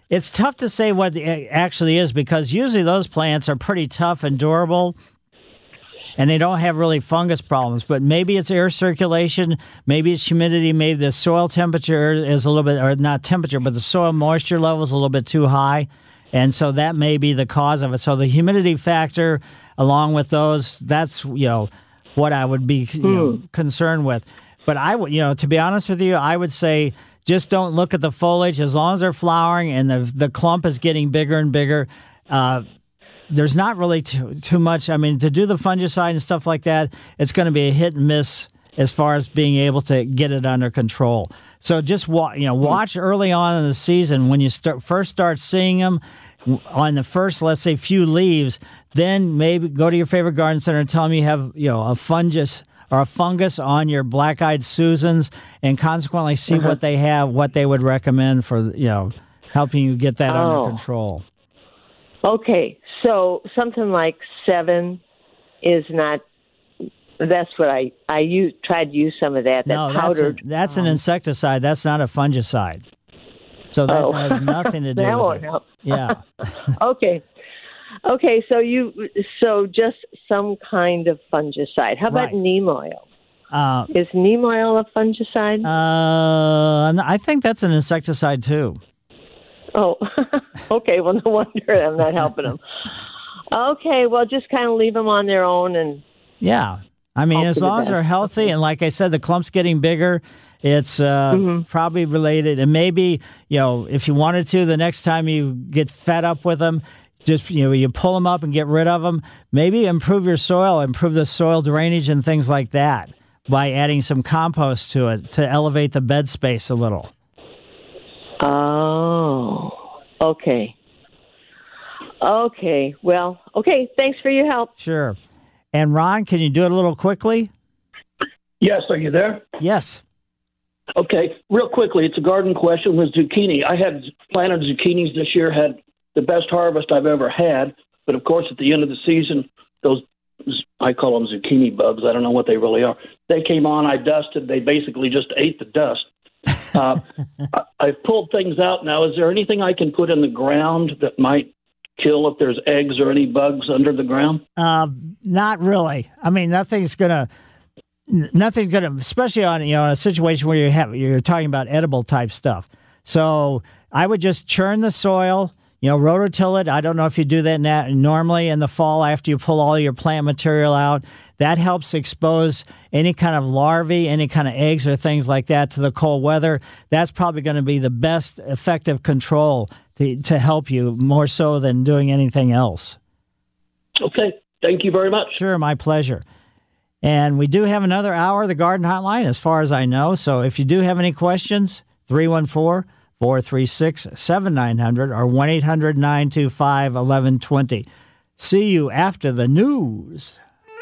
Speaker 4: It's tough to say what it actually is because usually those plants are pretty tough and durable, and they don't have really fungus problems. But maybe it's air circulation, maybe it's humidity, maybe the soil temperature is a little bit, or not temperature, but the soil moisture level is a little bit too high. And so that may be the cause of it. So the humidity factor, along with those, that's, you know, what I would be you know, concerned with. But I would, you know, to be honest with you, I would say just don't look at the foliage. As long as they're flowering and the the clump is getting bigger and bigger, uh, there's not really too, too much. I mean, to do the fungicide and stuff like that, it's going to be a hit and miss as far as being able to get it under control. So just wa- you know, watch early on in the season when you start first start seeing them on the first, let's say, few leaves. Then maybe go to your favorite garden center and tell them you have you know a fungus or a fungus on your black-eyed Susans, and consequently see uh-huh. what they have, what they would recommend for you know helping you get that
Speaker 16: oh.
Speaker 4: under control.
Speaker 16: Okay, so something like seven is not. That's what I I use, tried to use some of that. That
Speaker 4: no,
Speaker 16: powdered.
Speaker 4: That's, a, that's an insecticide. That's not a fungicide. So that
Speaker 16: oh.
Speaker 4: has nothing to do
Speaker 16: that
Speaker 4: with
Speaker 16: won't
Speaker 4: it.
Speaker 16: help.
Speaker 4: Yeah.
Speaker 16: okay. Okay. So you so just some kind of fungicide. How about
Speaker 4: Right.
Speaker 16: neem oil?
Speaker 4: Uh,
Speaker 16: Is neem oil a fungicide?
Speaker 4: Uh, I think that's an insecticide too.
Speaker 16: Oh, okay. Well, no wonder I'm not helping them. Okay. Well, just kind of leave them on their own and.
Speaker 4: Yeah. I mean, as long as they're healthy, and like I said, the clump's getting bigger, it's uh, mm-hmm. probably related. And maybe, you know, if you wanted to, the next time you get fed up with them, just, you know, you pull them up and get rid of them. Maybe improve your soil, improve the soil drainage and things like that by adding some compost to it to elevate the bed space a little.
Speaker 16: Oh, okay. Okay. Well, okay. Thanks for your help.
Speaker 4: Sure. And Ron, can you do it a little quickly?
Speaker 17: Yes, are you there?
Speaker 4: Yes.
Speaker 17: Okay, real quickly, it's a garden question with zucchini. I had planted zucchinis this year, had the best harvest I've ever had, but of course at the end of the season, those, I call them zucchini bugs, I don't know what they really are. They came on, I dusted, they basically just ate the dust. Uh, I, I've pulled things out now. Is there anything I can put in the ground that might kill if there's eggs or any bugs under the ground?
Speaker 4: Uh, not really. I mean, nothing's gonna, nothing's gonna, especially on you know in a situation where you have you're talking about edible type stuff. So I would just churn the soil, you know, rototill it. I don't know if you do that now, normally in the fall after you pull all your plant material out. That helps expose any kind of larvae, any kind of eggs or things like that to the cold weather. That's probably going to be the best effective control to, to help you more so than doing anything else.
Speaker 17: Okay. Thank you very much.
Speaker 4: Sure. My pleasure. And we do have another hour of the Garden Hotline as far as I know. So if you do have any questions, three one four, four three six, seven nine zero zero or one eight hundred, nine two five, one one two zero. See you after the news.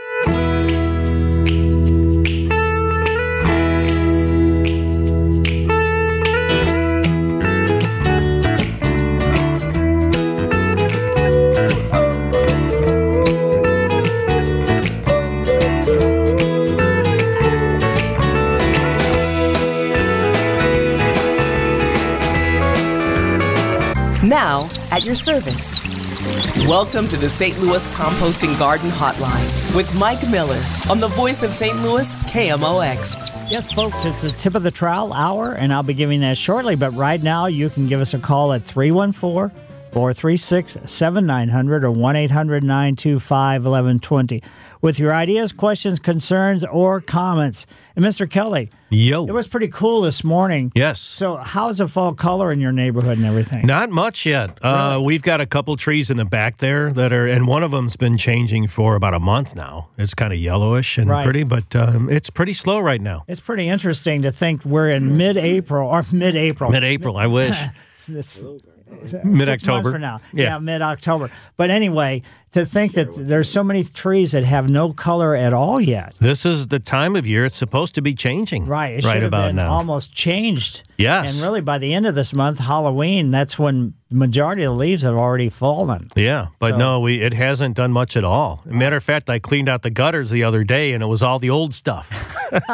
Speaker 3: Now, at your service. Welcome to the Saint Louis Composting Garden Hotline with Mike Miller on the voice of Saint Louis, K M O X.
Speaker 4: Yes, folks, it's the tip of the trowel hour, and I'll be giving that shortly. But right now, you can give us a call at three one four, four three six, seven nine zero zero or one eight hundred, nine two five, one one two zero with your ideas, questions, concerns, or comments. And Mister Kelly,
Speaker 5: yo,
Speaker 4: it was pretty cool this morning.
Speaker 5: Yes.
Speaker 4: So how's the fall color in your neighborhood and everything?
Speaker 5: Not much yet. Really? Uh, we've got a couple trees in the back there that are, and one of them's been changing for about a month now. It's kind of yellowish and
Speaker 4: right.
Speaker 5: pretty, but um, it's pretty slow right now.
Speaker 4: It's pretty interesting to think we're in mid-April, or mid-April.
Speaker 5: Mid-April, I wish.
Speaker 4: it's, it's,
Speaker 5: Mid-October.
Speaker 4: From now.
Speaker 5: Yeah.
Speaker 4: yeah, mid-October. But anyway, to think that there's so many trees that have no color at all yet.
Speaker 5: This is the time of year it's supposed to be changing.
Speaker 4: Right. It
Speaker 5: right
Speaker 4: should have
Speaker 5: about
Speaker 4: been
Speaker 5: now.
Speaker 4: almost changed.
Speaker 5: Yes.
Speaker 4: And really by the end of this month, Halloween, that's when the majority of the leaves have already fallen.
Speaker 5: Yeah, but
Speaker 4: so,
Speaker 5: no, we it hasn't done much at all. Matter of fact, I cleaned out the gutters the other day, and it was all the old stuff.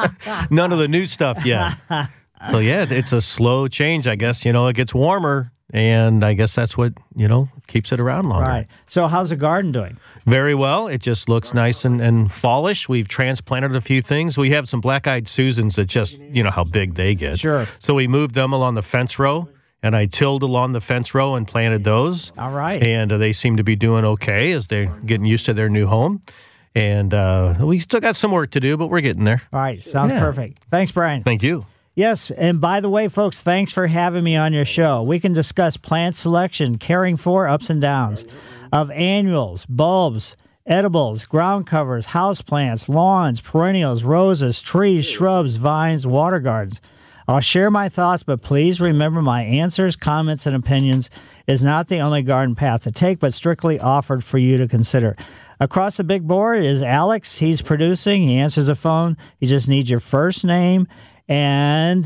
Speaker 5: None of the new stuff yet. So, yeah, it's a slow change, I guess. You know, it gets warmer. and I guess that's what, you know, keeps it around longer.
Speaker 4: Right. So how's the garden doing?
Speaker 5: Very well. It just looks nice and, and fallish. We've transplanted a few things. We have some black-eyed Susans that just, you know how big they get.
Speaker 4: Sure.
Speaker 5: So we moved them along the fence row, and I tilled along the fence row and planted those.
Speaker 4: All right.
Speaker 5: And uh, they seem to be doing okay as they're getting used to their new home. And uh, we still got some work to do, but we're getting there.
Speaker 4: All right. Sounds
Speaker 5: Yeah.
Speaker 4: perfect. Thanks, Brian.
Speaker 5: Thank you.
Speaker 4: Yes, and by the way, folks, thanks for having me on your show. We can discuss plant selection, caring for ups and downs of annuals, bulbs, edibles, ground covers, houseplants, lawns, perennials, roses, trees, shrubs, vines, water gardens. I'll share my thoughts, but please remember my answers, comments, and opinions is not the only garden path to take, but strictly offered for you to consider. Across the big board is Alex. He's producing. He answers the phone. He just needs your first name. And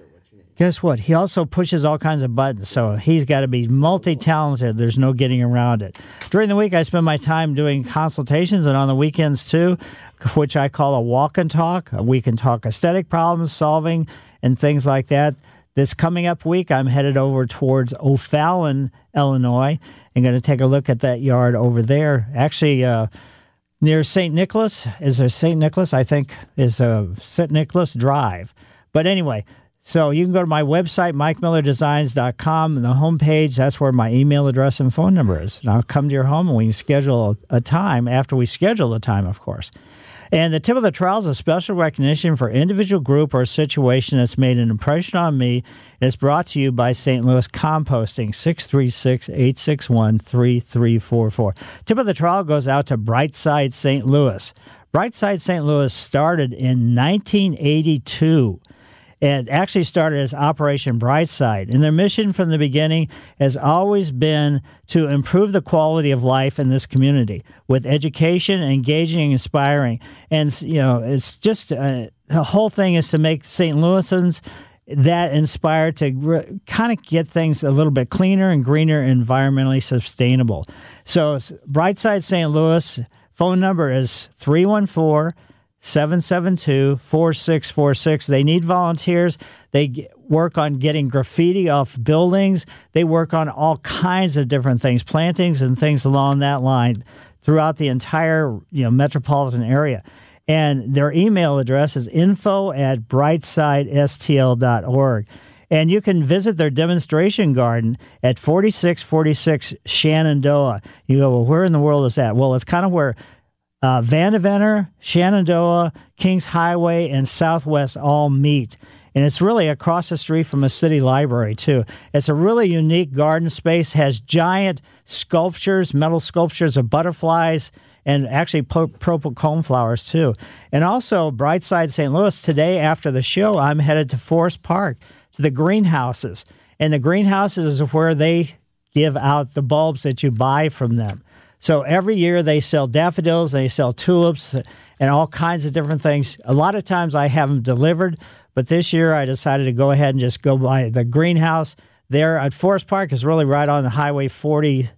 Speaker 4: guess what? He also pushes all kinds of buttons, so he's got to be multi-talented. There's no getting around it. During the week, I spend my time doing consultations, and on the weekends, too, which I call a walk and talk. We can talk aesthetic problems, solving, and things like that. This coming up week, I'm headed over towards O'Fallon, Illinois. I'm going to take a look at that yard over there. Actually, uh, near Saint Nicholas, is there Saint Nicholas? I think is uh, Saint Nicholas Drive. But anyway, so you can go to my website, mike miller designs dot com, and the homepage, that's where my email address and phone number is. And I'll come to your home and we can schedule a time after we schedule the time, of course. And the tip of the trowel is a special recognition for individual group or situation that's made an impression on me. It's brought to you by Saint Louis Composting, six three six, eight six one, three three four four. Tip of the trowel goes out to Brightside Saint Louis. Brightside Saint Louis started in nineteen eighty-two. It actually started as Operation Brightside, and their mission from the beginning has always been to improve the quality of life in this community with education, engaging, and inspiring. And, you know, it's just uh, the whole thing is to make Saint Louisans that inspired to re- kind of get things a little bit cleaner and greener, environmentally sustainable. So Brightside Saint Louis, phone number is three one four, seven seven two, four six four six. They need volunteers. They g- work on getting graffiti off buildings. They work on all kinds of different things, plantings and things along that line throughout the entire, you know, metropolitan area. And their email address is info at brightside s t l dot org. And you can visit their demonstration garden at forty-six forty-six Shenandoah. You go, well, where in the world is that? Well, it's kind of where Uh, Vandeventer, Shenandoah, Kings Highway, and Southwest all meet. And it's really across the street from a city library, too. It's a really unique garden space, has giant sculptures, metal sculptures of butterflies, and actually po- purple coneflowers, too. And also, Brightside Saint Louis, today after the show, I'm headed to Forest Park, to the greenhouses. And the greenhouses is where they give out the bulbs that you buy from them. So every year they sell daffodils, they sell tulips, and all kinds of different things. A lot of times I have them delivered, but this year I decided to go ahead and just go by the greenhouse there at Forest Park. Is really right on the Highway forty,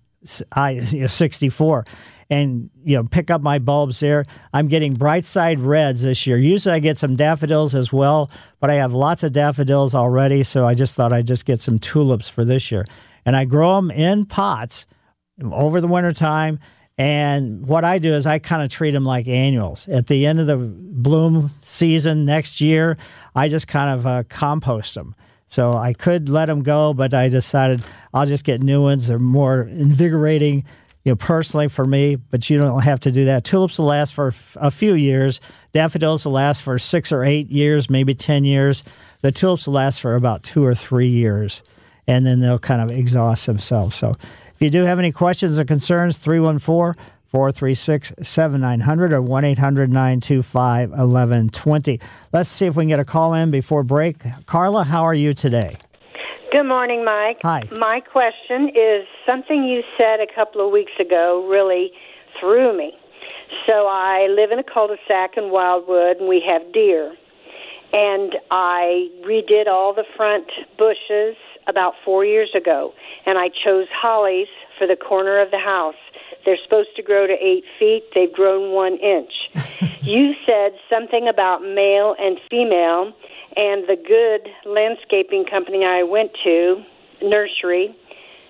Speaker 4: I sixty-four, and you know pick up my bulbs there. I'm getting Brightside Reds this year. Usually I get some daffodils as well, but I have lots of daffodils already, so I just thought I'd just get some tulips for this year. And I grow them in pots over the wintertime, and what I do is I kind of treat them like annuals. At the end of the bloom season next year, I just kind of uh, compost them. So I could let them go, but I decided I'll just get new ones. They're more invigorating, you know, personally for me, but you don't have to do that. Tulips will last for a few years. Daffodils will last for six or eight years, maybe ten years. The tulips will last for about two or three years, and then they'll kind of exhaust themselves. So if you do have any questions or concerns, three one four, four three six, seven nine zero zero or one eight hundred, nine two five, one one two zero. Let's see if we can get a call in before break. Carla, how are you today?
Speaker 18: Good morning, Mike.
Speaker 4: Hi.
Speaker 18: My question is something you said a couple of weeks ago really threw me. So I live in a cul-de-sac in Wildwood, and we have deer. And I redid all the front bushes about four years ago, and I chose hollies for the corner of the house. They're supposed to grow to eight feet. They've grown one inch. You said something about male and female, and the good landscaping company I went to, nursery,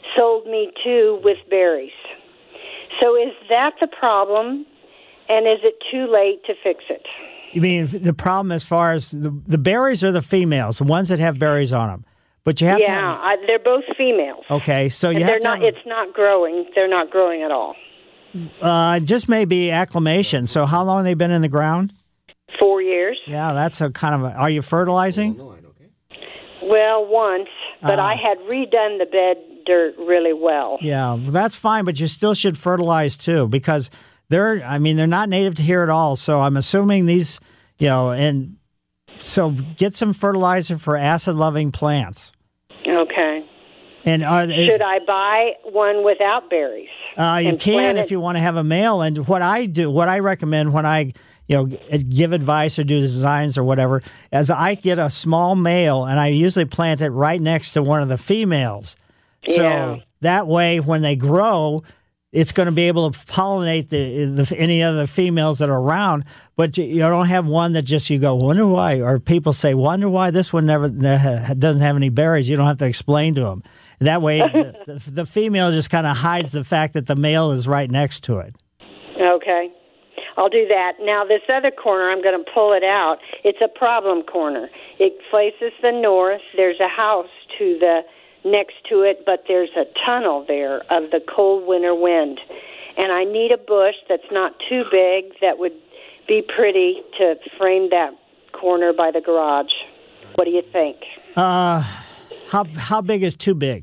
Speaker 18: sold me two with berries. So is that the problem, and is it too late to fix it?
Speaker 4: You mean the problem as far as the, the berries are the females, the ones that have berries on them? But you have
Speaker 18: yeah,
Speaker 4: to have,
Speaker 18: I, they're both females.
Speaker 4: Okay, so you
Speaker 18: and
Speaker 4: have
Speaker 18: they're
Speaker 4: to
Speaker 18: not.
Speaker 4: have,
Speaker 18: It's not growing. They're not growing at all.
Speaker 4: Uh, just maybe acclimation. So how long have they been in the ground?
Speaker 18: Four years.
Speaker 4: Yeah, that's a kind of a, are you fertilizing?
Speaker 18: Well, once, but
Speaker 4: Uh.
Speaker 18: I had redone the bed dirt really well.
Speaker 4: Yeah, well, that's fine, but you still should fertilize too because they're, I mean, they're not native to here at all. So I'm assuming these, you know, and so get some fertilizer for acid-loving plants.
Speaker 18: Okay.
Speaker 4: And are, is,
Speaker 18: Should I buy one without berries?
Speaker 4: Uh, you
Speaker 18: and
Speaker 4: can
Speaker 18: plant
Speaker 4: if
Speaker 18: it?
Speaker 4: you want to have a male. And what I do, what I recommend when I, you know, give advice or do designs or whatever, is I get a small male and I usually plant it right next to one of the females. So
Speaker 18: Yeah.
Speaker 4: that way, when they grow, it's going to be able to pollinate the, the any other females that are around. But you, you don't have one that just you go, wonder why, or people say, wonder why this one never ne- doesn't have any berries. You don't have to explain to them. That way, the, the, the female just kind of hides the fact that the male is right next to it.
Speaker 18: Okay. I'll do that. Now, this other corner, I'm going to pull it out. It's a problem corner. It faces the north. There's a house to the next to it, but there's a tunnel there of the cold winter wind. And I need a bush that's not too big that would be pretty to frame that corner by the garage. What do you think?
Speaker 4: Uh, how how big is too big?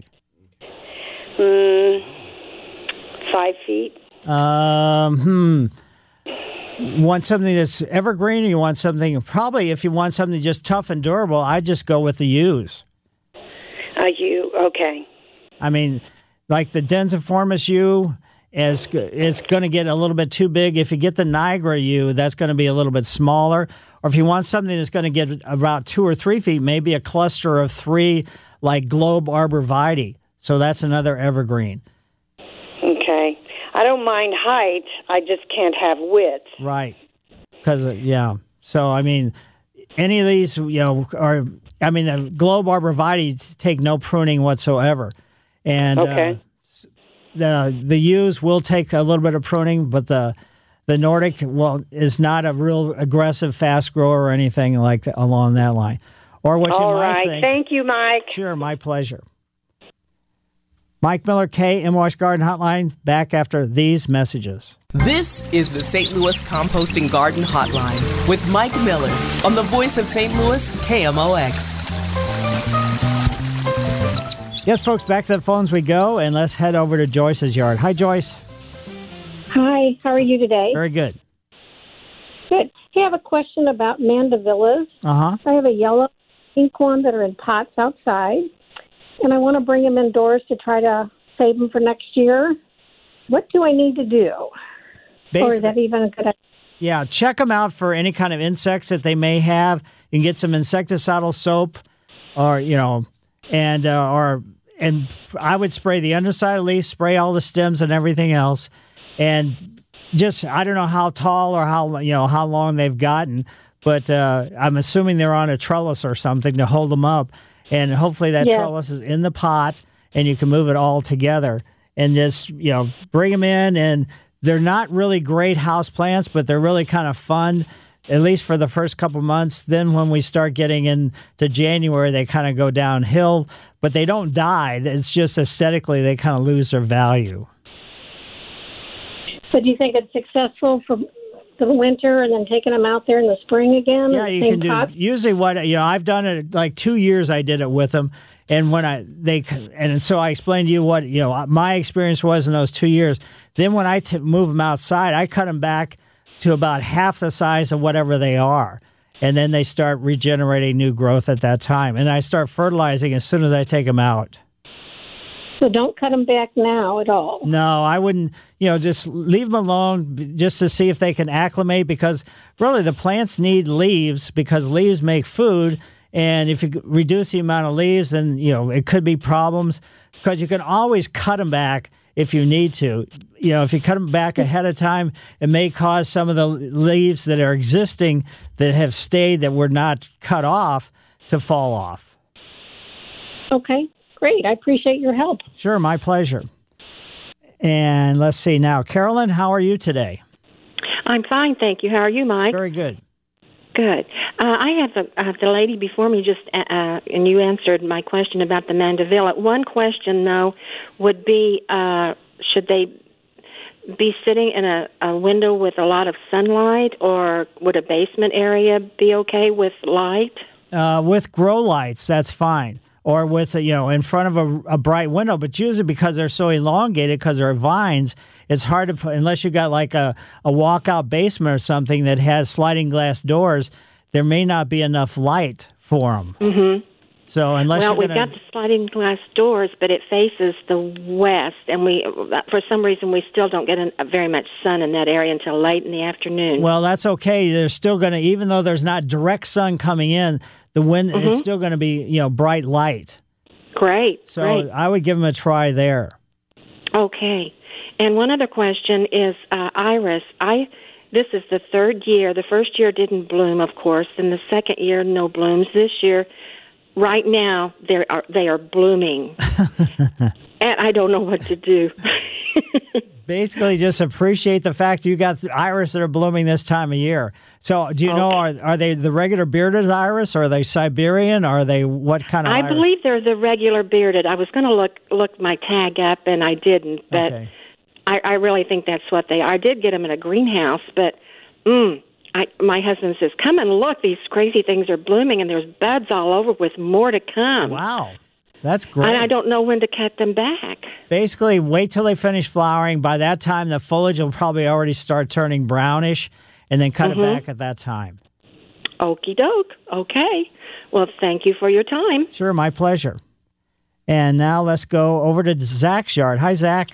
Speaker 18: Mm, five feet.
Speaker 4: Um, hmm. You want something that's evergreen, or you want something? Probably, if you want something just tough and durable, I'd just go with the yews.
Speaker 18: A yew, okay.
Speaker 4: I mean, like the densiformis yew is is going to get a little bit too big. If you get the Niagara yew, that's going to be a little bit smaller. Or if you want something that's going to get about two or three feet, maybe a cluster of three, like Globe arborvitae. So that's another evergreen.
Speaker 18: Okay. I don't mind height. I just can't have width.
Speaker 4: Right. Because, uh, yeah. So, I mean, any of these, you know, are, I mean, the Globe arborvitae take no pruning whatsoever. And
Speaker 18: Okay.
Speaker 4: uh, the the yews will take a little bit of pruning, but the the Nordic, well, is not a real aggressive fast grower or anything like that along that line. Or what you
Speaker 18: All
Speaker 4: might
Speaker 18: right.
Speaker 4: think.
Speaker 18: Thank you, Mike.
Speaker 4: Sure, my pleasure. Mike Miller, K M O S Garden Hotline, back after these messages.
Speaker 3: This is the Saint Louis Composting Garden Hotline with Mike Miller on the voice of Saint Louis, K M O X.
Speaker 4: Yes, folks, back to the phones we go, and let's head over to Joyce's yard. Hi, Joyce.
Speaker 19: Hi, how are you today?
Speaker 4: Very good.
Speaker 19: Good. Hey, I have a question about mandavillas.
Speaker 4: Uh-huh.
Speaker 19: I have a yellow, pink one that are in pots outside, and I want to bring them indoors to try to save them for next year. What do I need to do? Or is that even a good idea?
Speaker 4: Yeah, check them out for any kind of insects that they may have. You can get some insecticidal soap, or, you know, and, uh, or, and I would spray the underside of leaves, spray all the stems and everything else. And just, I don't know how tall or how, you know, how long they've gotten, but uh, I'm assuming they're on a trellis or something to hold them up. And hopefully that
Speaker 19: Yeah.
Speaker 4: trellis is in the pot and you can move it all together and just, you know, bring them in. And they're not really great house plants, but they're really kind of fun, at least for the first couple months. Then when we start getting into January, they kind of go downhill, but they don't die. It's just aesthetically, they kind of lose their value.
Speaker 19: So do you think it's successful for the winter and then taking them out there in the spring again?
Speaker 4: Yeah,
Speaker 19: in the
Speaker 4: you
Speaker 19: same
Speaker 4: can do.
Speaker 19: pot?
Speaker 4: Usually, what you know, I've done it like two years. I did it with them, and when I they and so I explained to you what you know my experience was in those two years. Then when I t- move them outside, I cut them back to about half the size of whatever they are, and then they start regenerating new growth at that time. And I start fertilizing as soon as I take them out.
Speaker 19: So don't cut them back now at all.
Speaker 4: No, I wouldn't, you know, just leave them alone b- just to see if they can acclimate, because really the plants need leaves because leaves make food. And if you c- reduce the amount of leaves, then, you know, it could be problems, because you can always cut them back if you need to. You know, if you cut them back ahead of time, it may cause some of the leaves that are existing that have stayed that were not cut off to fall off.
Speaker 19: Okay. Great. I appreciate your help.
Speaker 4: Sure, my pleasure. And let's see now. Carolyn, how are you today?
Speaker 20: I'm fine, thank you. How are you, Mike?
Speaker 4: Very good.
Speaker 20: Good. Uh, I have the, uh, the lady before me just, uh, and you answered my question about the Mandevilla. One question, though, would be, uh, should they be sitting in a, a window with a lot of sunlight, or would a basement area be okay with light?
Speaker 4: Uh, with grow lights, that's fine. Or with, you know, in front of a, a bright window. But usually because they're so elongated, because they're vines, it's hard to put, unless you got like a, a walkout basement or something that has sliding glass doors, there may not be enough light for them.
Speaker 20: Mm-hmm.
Speaker 4: So unless
Speaker 20: well,
Speaker 4: you're
Speaker 20: we've
Speaker 4: gonna...
Speaker 20: got the sliding glass doors, but it faces the west, and we, for some reason, we still don't get an, very much sun in that area until late in the afternoon.
Speaker 4: Well, that's okay. There's still going to, even though there's not direct sun coming in, the wind
Speaker 20: Mm-hmm.
Speaker 4: is still going to be, you know, bright light.
Speaker 20: Great.
Speaker 4: So
Speaker 20: great.
Speaker 4: I would give them a try there.
Speaker 20: Okay. And one other question is uh, iris. I this is the third year. The first year didn't bloom, of course, and the second year no blooms. This year, right now, they are they are blooming, and I don't know what to do.
Speaker 4: Basically, just appreciate the fact you got iris that are blooming this time of year. So, do you
Speaker 20: okay.
Speaker 4: know, are are they the regular bearded iris, or are they Siberian, or are they what kind of
Speaker 20: I
Speaker 4: iris?
Speaker 20: believe they're the regular bearded. I was going to look look my tag up, and I didn't, but
Speaker 4: Okay.
Speaker 20: I, I really think that's what they are. I did get them in a greenhouse, but mm, I, my husband says, come and look, these crazy things are blooming, and there's buds all over with more to come.
Speaker 4: Wow. That's great.
Speaker 20: And I don't know when to cut them back.
Speaker 4: Basically, wait till they finish flowering. By that time, the foliage will probably already start turning brownish, and then cut
Speaker 20: Mm-hmm.
Speaker 4: it back at that time.
Speaker 20: Okie doke. Okay. Well, thank you for your time.
Speaker 4: Sure, my pleasure. And now let's go over to Zach's yard. Hi, Zach.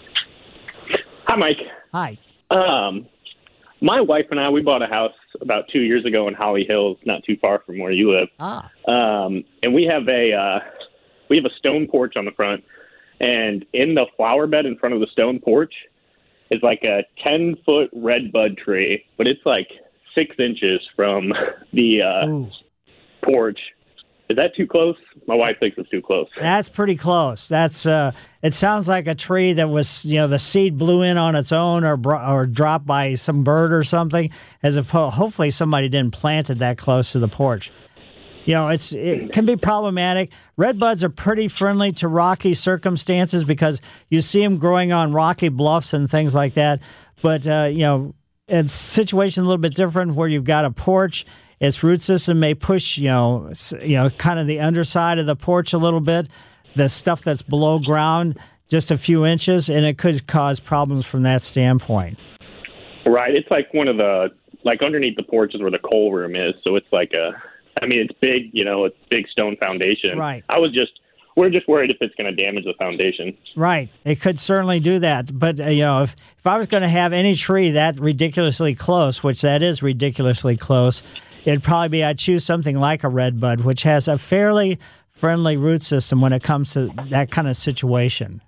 Speaker 21: Hi, Mike.
Speaker 4: Hi.
Speaker 21: Um, my wife and I, we bought a house about two years ago in Holly Hills, not too far from where you live.
Speaker 4: Ah.
Speaker 21: Um, and we have a uh, we have a stone porch on the front, and in the flower bed in front of the stone porch is like a ten foot red bud tree, but it's like six inches from the uh, porch. Is that too close? My wife thinks it's too close.
Speaker 4: That's pretty close. That's uh, it sounds like a tree that was, you know, the seed blew in on its own or bro- or dropped by some bird or something. As opposed, hopefully somebody didn't plant it that close to the porch. You know, it's it can be problematic. Red buds are pretty friendly to rocky circumstances because you see them growing on rocky bluffs and things like that. But uh, you know, it's situation a little bit different where you've got a porch. Its root system may push, you know, you know, kind of the underside of the porch a little bit, the stuff that's below ground just a few inches, and it could cause problems from that standpoint.
Speaker 21: Right. It's like one of the, like underneath the porch is where the coal room is. So it's like a, I mean, it's big, you know, it's big stone foundation.
Speaker 4: Right.
Speaker 21: I was just, we're just worried if it's going to damage the foundation.
Speaker 4: Right. It could certainly do that. But, uh, you know, if, if I was going to have any tree that ridiculously close, which that is ridiculously close, it'd probably be I'd choose something like a red bud, which has a fairly friendly root system when it comes to that kind of situation.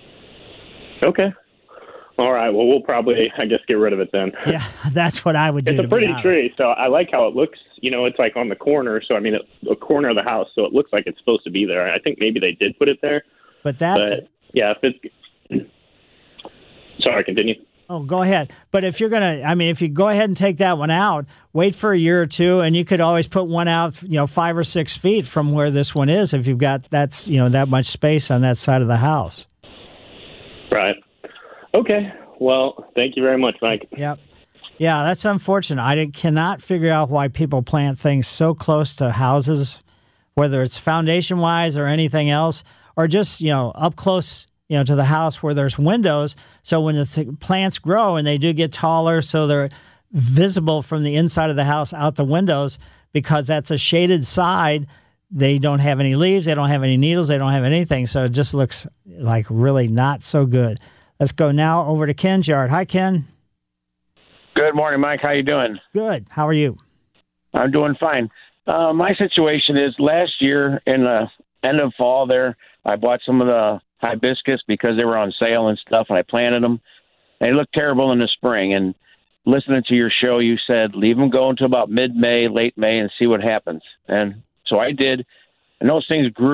Speaker 21: Okay. All right. Well, we'll probably, I guess, get rid of it then.
Speaker 4: Yeah, that's what I would do.
Speaker 21: It's a
Speaker 4: to
Speaker 21: pretty
Speaker 4: be honest.
Speaker 21: tree, so I like how it looks. You know, it's like on the corner. So, I mean, it's a corner of the house, so it looks like it's supposed to be there. I think maybe they did put it there.
Speaker 4: But that's...
Speaker 21: But, yeah, if it's... Sorry, continue.
Speaker 4: Oh, go ahead. But if you're going to, I mean, if you go ahead and take that one out, wait for a year or two, and you could always put one out, you know, five or six feet from where this one is if you've got that's, you know, that much space on that side of the house.
Speaker 21: Right. Okay. Well, thank you very much, Mike.
Speaker 4: Yep. Yeah, that's unfortunate. I cannot figure out why people plant things so close to houses, whether it's foundation-wise or anything else, or just, you know, up close, you know, to the house where there's windows. So when the th- plants grow and they do get taller, so they're visible from the inside of the house out the windows, because that's a shaded side, they don't have any leaves, they don't have any needles, they don't have anything. So it just looks like really not so good. Let's go now over to Ken's yard. Hi, Ken.
Speaker 22: Good morning, Mike. How you doing?
Speaker 4: Good. How are you?
Speaker 22: I'm doing fine. Uh, my situation is last year in the end of fall there, I bought some of the hibiscus because they were on sale and stuff, and I planted them. They looked terrible in the spring, and listening to your show, you said leave them go until about mid-May, late May, and see what happens. And so I did, and those things grew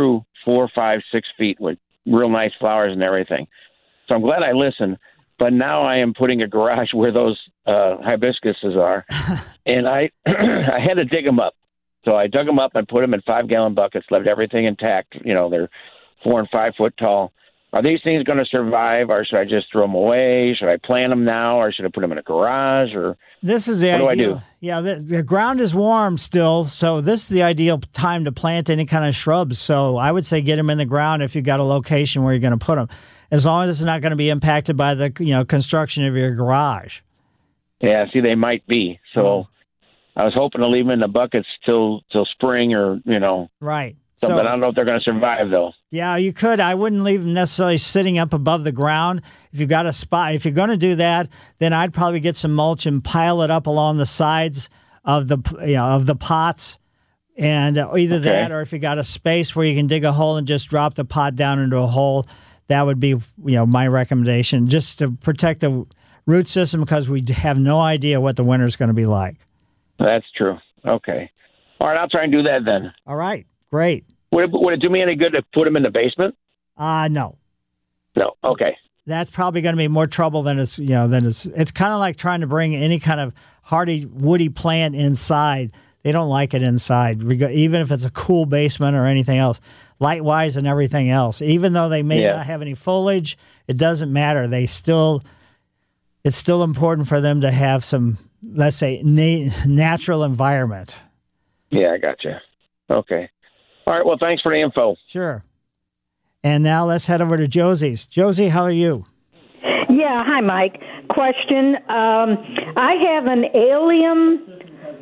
Speaker 22: four, five, six feet with real nice flowers and everything. So I'm glad I listened. But now I am putting a garage where those uh, hibiscuses are, and I I had to dig them up. So I dug them up and put them in five-gallon buckets, left everything intact. You know, they're four and five foot tall. Are these things going to survive, or should I just throw them away? Should I plant them now, or should I put them in a garage? Or
Speaker 4: this is the
Speaker 22: what
Speaker 4: ideal.
Speaker 22: do I do?
Speaker 4: Yeah, the, the ground is warm still, so this is the ideal time to plant any kind of shrubs. So I would say get them in the ground if you've got a location where you're going to put them, as long as it's not going to be impacted by the you know construction of your garage.
Speaker 22: Yeah, see, they might be. So I was hoping to leave them in the buckets till till spring, or you know,
Speaker 4: right.
Speaker 22: something.
Speaker 4: So,
Speaker 22: I don't know if they're going to survive though.
Speaker 4: Yeah, you could. I wouldn't leave them necessarily sitting up above the ground. If you've got a spot, if you're going to do that, then I'd probably get some mulch and pile it up along the sides of the you know of the pots, and uh, either
Speaker 22: Okay.
Speaker 4: that, or if you got a space where you can dig a hole and just drop the pot down into a hole, that would be you know my recommendation, just to protect the root system, because we have no idea what the winter's going to be like.
Speaker 22: That's true. Okay. All right, I'll try and do that then.
Speaker 4: All right, great.
Speaker 22: Would it, would it do me any good to put them in the basement?
Speaker 4: Uh no.
Speaker 22: No. Okay.
Speaker 4: That's probably going to be more trouble than it's, you know, than it's, it's kind of like trying to bring any kind of hardy, woody plant inside. They don't like it inside, reg- even if it's a cool basement or anything else, light-wise and everything else. Even though they may
Speaker 22: Yeah.
Speaker 4: not have any foliage, it doesn't matter. They still, it's still important for them to have some, let's say, na- natural environment.
Speaker 22: Yeah, I got you. Okay. All right, well, thanks for the info.
Speaker 4: Sure. And now let's head over to Josie's. Josie, how are you?
Speaker 1: Yeah, hi, Mike. Question. Um, I have an Allium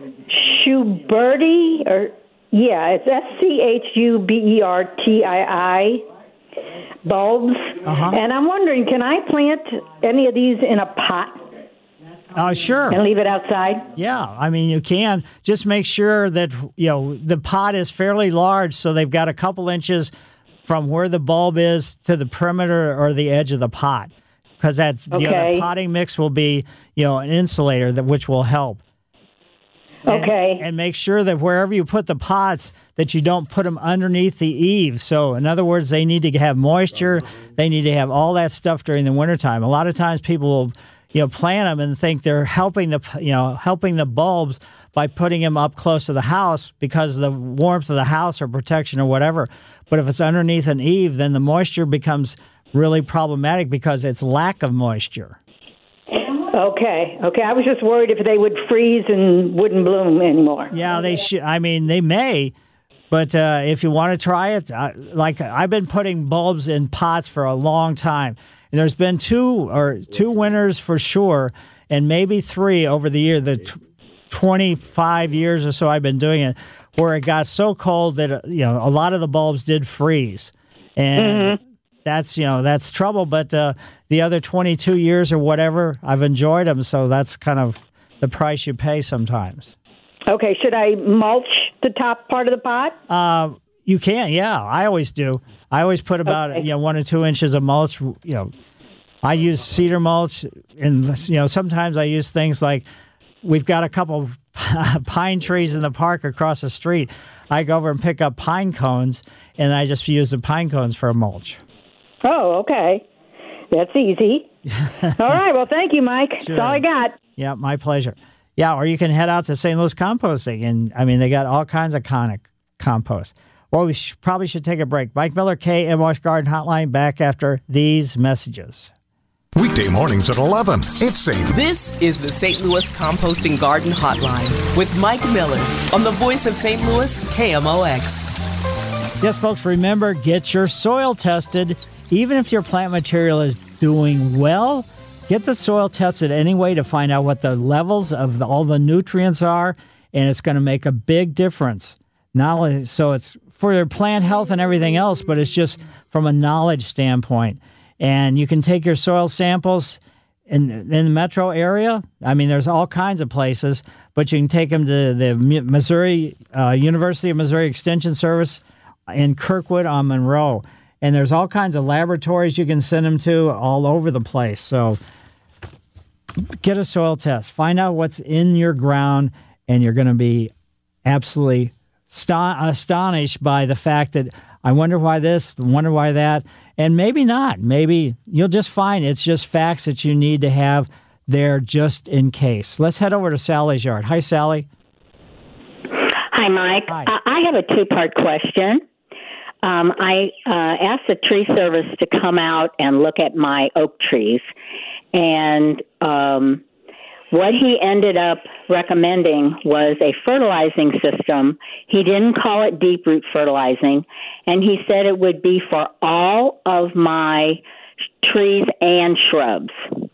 Speaker 1: Schuberti, or yeah, it's S C H U B E R T I I bulbs,
Speaker 4: Uh-huh.
Speaker 1: and I'm wondering, can I plant any of these in a pot
Speaker 4: Uh, sure.
Speaker 1: and leave it outside?
Speaker 4: Yeah, I mean, you can. Just make sure that, you know, the pot is fairly large, so they've got a couple inches from where the bulb is to the perimeter or the edge of the pot, because that you know,
Speaker 1: Okay.
Speaker 4: the potting mix will be, you know, an insulator that which will help. And-
Speaker 1: Okay.
Speaker 4: And make sure that wherever you put the pots, that you don't put them underneath the eave. So, in other words, they need to have moisture. They need to have all that stuff during the wintertime. A lot of times people will, you know, plant them and think they're helping the, you know, helping the bulbs by putting them up close to the house because of the warmth of the house or protection or whatever. But if it's underneath an eave, then the moisture becomes really problematic because it's lack of moisture.
Speaker 1: Okay, okay. I was just worried if they would freeze and wouldn't bloom anymore.
Speaker 4: Yeah, they should. I mean, they may, but uh, if you want to try it, uh, like I've been putting bulbs in pots for a long time. And there's been two or two winters for sure, and maybe three over the year, the t- twenty-five years or so I've been doing it, where it got so cold that uh, you know a lot of the bulbs did freeze, and
Speaker 1: Mm-hmm.
Speaker 4: that's you know that's trouble. But uh, the other twenty-two years or whatever, I've enjoyed them, so that's kind of the price you pay sometimes.
Speaker 1: Okay, should I mulch the top part of the pot?
Speaker 4: Uh, you can, yeah. I always do. I always put about
Speaker 1: Okay.
Speaker 4: you know one or two inches of mulch. You know, I use cedar mulch, and you know sometimes I use things like we've got a couple pine trees in the park across the street. I go over and pick up pine cones, and I just use the pine cones for a mulch.
Speaker 1: Oh, okay. That's easy. All right, well, thank you, Mike.
Speaker 4: Sure.
Speaker 1: That's all I got.
Speaker 4: Yeah, my pleasure. Yeah, or you can head out to Saint Louis Composting, and I mean they got all kinds of conic compost. Well, we sh- probably should take a break. Mike Miller, K M O X Garden Hotline, back after these messages.
Speaker 2: Weekday mornings at eleven. It's Saint
Speaker 3: This is the Saint Louis Composting Garden Hotline with Mike Miller on the voice of Saint Louis, K M O X.
Speaker 4: Yes, folks, remember, get your soil tested. Even if your plant material is doing well, get the soil tested anyway to find out what the levels of the, all the nutrients are, and it's going to make a big difference. Not only so it's for your plant health and everything else, but it's just from a knowledge standpoint. And you can take your soil samples in, in the metro area. I mean, there's all kinds of places, but you can take them to the Missouri uh, University of Missouri Extension Service in Kirkwood on Monroe. And there's all kinds of laboratories you can send them to all over the place. So get a soil test. Find out what's in your ground, and you're going to be absolutely st- astonished by the fact that I wonder why this, wonder why that, and maybe not. Maybe you'll just find it's just facts that you need to have there just in case. Let's head over to Sally's yard. Hi, Sally.
Speaker 6: Hi, Mike. Hi. Uh, I have a two-part question. Um, I uh, asked the tree service to come out and look at my oak trees, and um, what he ended up recommending was a fertilizing system. He didn't call it deep root fertilizing, and he said it would be for all of my trees and shrubs.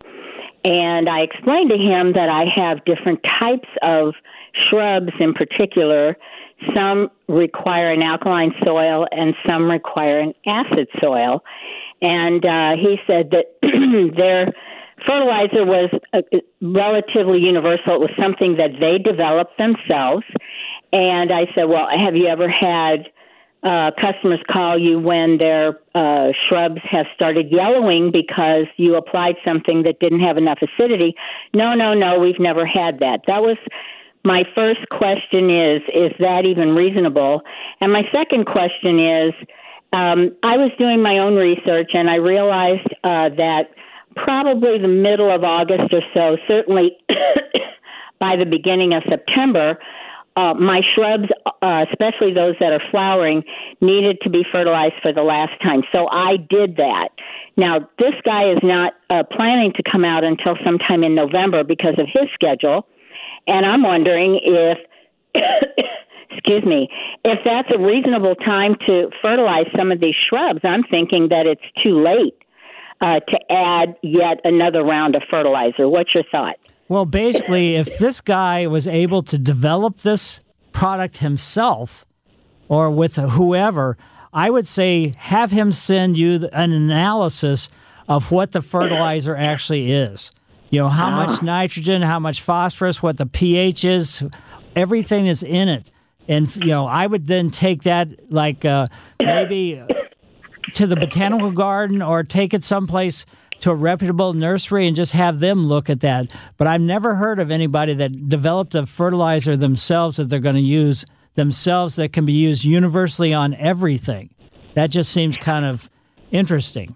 Speaker 6: And I explained to him that I have different types of shrubs in particular. Some require an alkaline soil and some require an acid soil. And uh, he said that their fertilizer was uh, relatively universal. It was something that they developed themselves. And I said, well, have you ever had uh, customers call you when their uh, shrubs have started yellowing because you applied something that didn't have enough acidity? No, no, no, we've never had that. That was my first question is, is that even reasonable? And my second question is, um, I was doing my own research and I realized uh, that probably the middle of August or so, certainly by the beginning of September, uh, my shrubs, uh, especially those that are flowering, needed to be fertilized for the last time. So I did that. Now, this guy is not uh, planning to come out until sometime in November because of his schedule. And I'm wondering if, excuse me, if that's a reasonable time to fertilize some of these shrubs. I'm thinking that it's too late uh, to add yet another round of fertilizer. What's your thought?
Speaker 4: Well, basically, if this guy was able to develop this product himself or with whoever, I would say have him send you an analysis of what the fertilizer actually is. You know, how much nitrogen, how much phosphorus, what the pH is, everything is in it. And, you know, I would then take that like uh, maybe to the botanical garden or take it someplace to a reputable nursery and just have them look at that. But I've never heard of anybody that developed a fertilizer themselves that they're going to use themselves that can be used universally on everything. That just seems kind of interesting.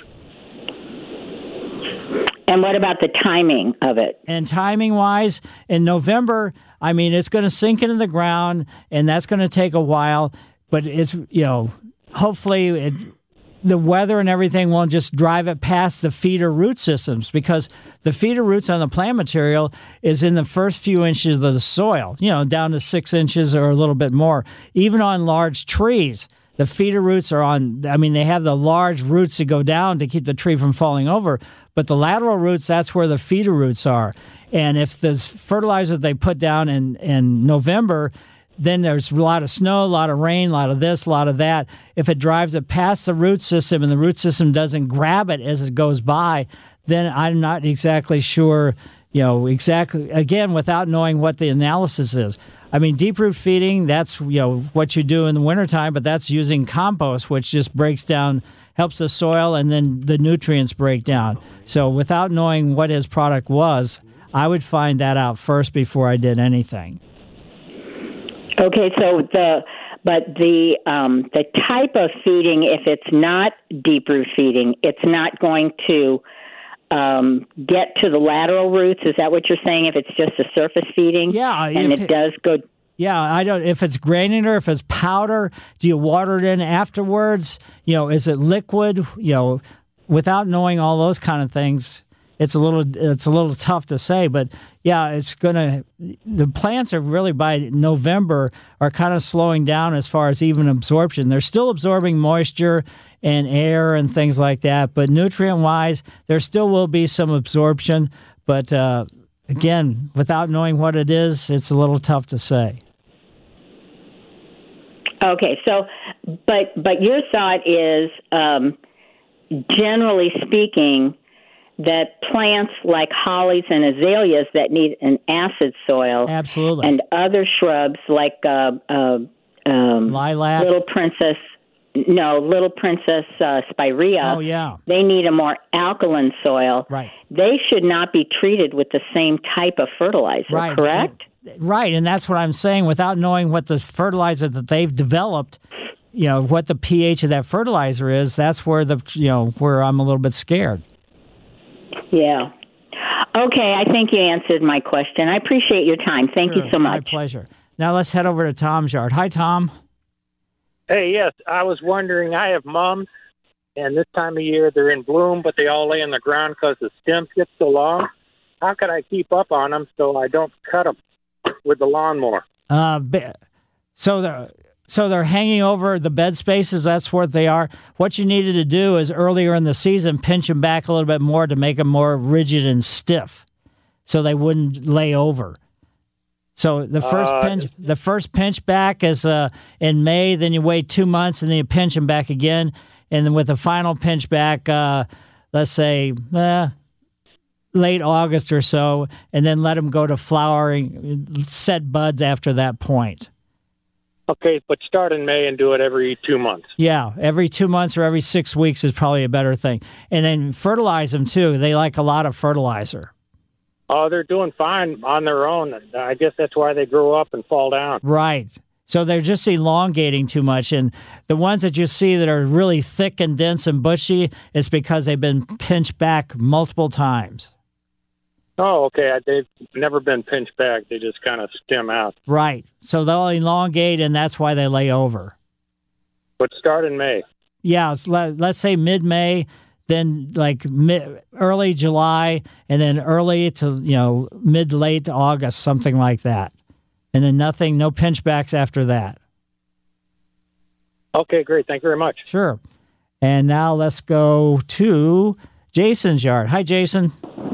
Speaker 6: And what about the timing of it?
Speaker 4: And timing-wise, in November, I mean, it's going to sink into the ground, and that's going to take a while. But it's, you know, hopefully it, the weather and everything won't just drive it past the feeder root systems, because the feeder roots on the plant material is in the first few inches of the soil, you know, down to six inches or a little bit more. Even on large trees, the feeder roots are on, I mean, they have the large roots that go down to keep the tree from falling over. But the lateral roots, that's where the feeder roots are. And if the fertilizer they put down in, in November, then there's a lot of snow, a lot of rain, a lot of this, a lot of that. If it drives it past the root system and the root system doesn't grab it as it goes by, then I'm not exactly sure, you know, exactly, again, without knowing what the analysis is. I mean, deep root feeding, that's, you know, what you do in the wintertime, but that's using compost, which just breaks down, helps the soil, and then the nutrients break down. So without knowing what his product was, I would find that out first before I did anything.
Speaker 6: Okay, so the but the um, the type of feeding, if it's not deep root feeding, it's not going to um, get to the lateral roots. Is that what you're saying? If it's just a surface feeding,
Speaker 4: yeah,
Speaker 6: and it, it does go.
Speaker 4: Yeah, I don't. If it's granular, if it's powder, do you water it in afterwards? You know, is it liquid? You know, without knowing all those kind of things, it's a little it's a little tough to say. But yeah, it's gonna. The plants are really by November are kind of slowing down as far as even absorption. They're still absorbing moisture and air and things like that, but nutrient wise, there still will be some absorption. But uh, again, without knowing what it is, it's a little tough to say.
Speaker 6: Okay, so, but but your thought is, um, generally speaking, that plants like hollies and azaleas that need an acid soil,
Speaker 4: absolutely,
Speaker 6: and other shrubs like uh, uh, um,
Speaker 4: lilac,
Speaker 6: little princess, no, little princess uh, spirea.
Speaker 4: Oh yeah,
Speaker 6: they need a more alkaline soil.
Speaker 4: Right,
Speaker 6: they should not be treated with the same type of fertilizer.
Speaker 4: Right.
Speaker 6: Correct.
Speaker 4: Right, and that's what I'm saying. Without knowing what the fertilizer that they've developed, you know, what the pH of that fertilizer is, that's where the, you know, where I'm a little bit scared.
Speaker 6: Yeah. Okay, I think you answered my question. I appreciate your time. Thank
Speaker 4: Sure,
Speaker 6: you so much.
Speaker 4: My pleasure. Now let's head over to Tom's yard. Hi, Tom.
Speaker 7: Hey, yes, I was wondering, I have mums, and this time of year they're in bloom, but they all lay in the ground because the stems get so long. How can I keep up on them so I don't cut them with the lawnmower?
Speaker 4: Uh, be- so they're, so they're hanging over the bed spaces. That's what they are. What you needed to do is earlier in the season, pinch them back a little bit more to make them more rigid and stiff, so they wouldn't lay over. So the first
Speaker 7: Uh,
Speaker 4: pinch, the first pinch back is uh, in May. Then you wait two months, and then you pinch them back again. And then with the final pinch back, uh, let's say uh, late August or so, and then let them go to flowering, set buds after that point.
Speaker 7: Okay, but start in May and do it every two months.
Speaker 4: Yeah, every two months or every six weeks is probably a better thing. And then fertilize them too. They like a lot of fertilizer.
Speaker 7: Oh, they're doing fine on their own. I guess that's why they grow up and fall down.
Speaker 4: Right. So they're just elongating too much. And the ones that you see that are really thick and dense and bushy, it's because they've been pinched back multiple times.
Speaker 7: Oh, okay. They've never been pinched back. They just kind of stem out.
Speaker 4: Right. So they'll elongate, and that's why they lay over.
Speaker 7: But start in May.
Speaker 4: Yeah, it's, let, let's say mid-May, then like mid, early July, and then early to, you know, mid-late August, something like that. And then nothing, no pinchbacks after that.
Speaker 7: Okay, great. Thank you very much.
Speaker 4: Sure. And now let's go to Jason's yard. Hi, Jason.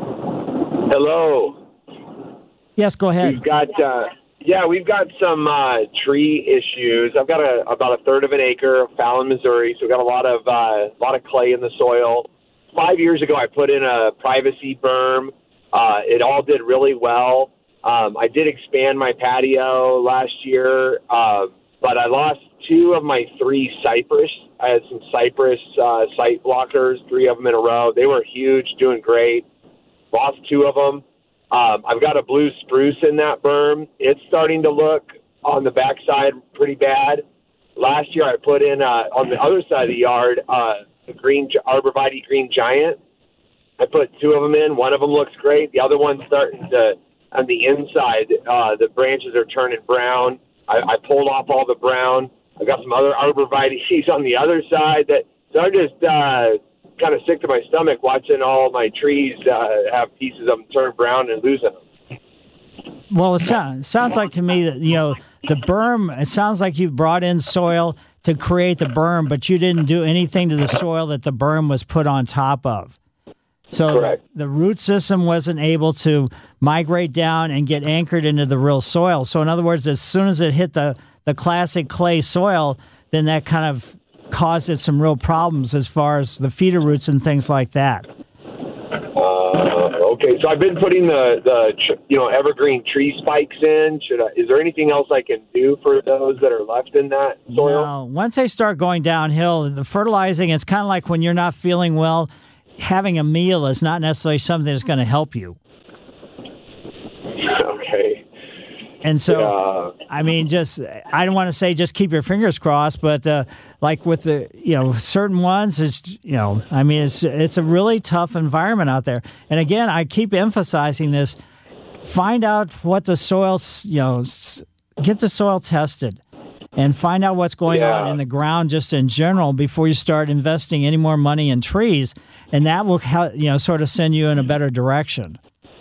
Speaker 8: Hello.
Speaker 4: Yes, go ahead.
Speaker 8: We've got, uh, yeah, we've got some uh, tree issues. I've got a, about a third of an acre of Fallon, Missouri, so we've got a lot of uh, lot of clay in the soil. Five years ago, I put in a privacy berm. Uh, it all did really well. Um, I did expand my patio last year, uh, but I lost two of my three cypress. I had some cypress uh, site blockers, three of them in a row. They were huge, doing great. Lost two of them. Um, I've got a blue spruce in that berm. It's starting to look on the backside pretty bad. Last year I put in, uh, on the other side of the yard, uh, a green arborvitae green giant. I put two of them in. One of them looks great. The other one's starting to, on the inside, uh, the branches are turning brown. I, I pulled off all the brown. I've got some other arborvitaes on the other side. That so I'm just uh, kind of sick to my stomach watching all my trees uh, have pieces of them turn brown and losing them.
Speaker 4: Well, it sounds, sounds like to me that, you know, the berm, it sounds like you've brought in soil to create the berm, but you didn't do anything to the soil that the berm was put on top of. So
Speaker 8: Correct.
Speaker 4: the root system wasn't able to migrate down and get anchored into the real soil. So in other words, as soon as it hit the, the classic clay soil, then that kind of caused it some real problems as far as the feeder roots and things like that.
Speaker 8: Uh, okay, so I've been putting the, the you know evergreen tree spikes in. Should I, is there anything else I can do for those that are left in that soil?
Speaker 4: No. Once they start going downhill, the fertilizing, it's kind of like when you're not feeling well, having a meal is not necessarily something that's going to help you.
Speaker 8: Okay.
Speaker 4: And so,
Speaker 8: yeah.
Speaker 4: I mean, just, I don't want to say just keep your fingers crossed, but uh, like with the, you know, certain ones, it's, you know, I mean, it's, it's a really tough environment out there. And again, I keep emphasizing this, find out what the soil, you know, get the soil tested and find out what's going
Speaker 8: yeah.
Speaker 4: on in the ground just in general before you start investing any more money in trees. And that will, you know, sort of send you in a better direction.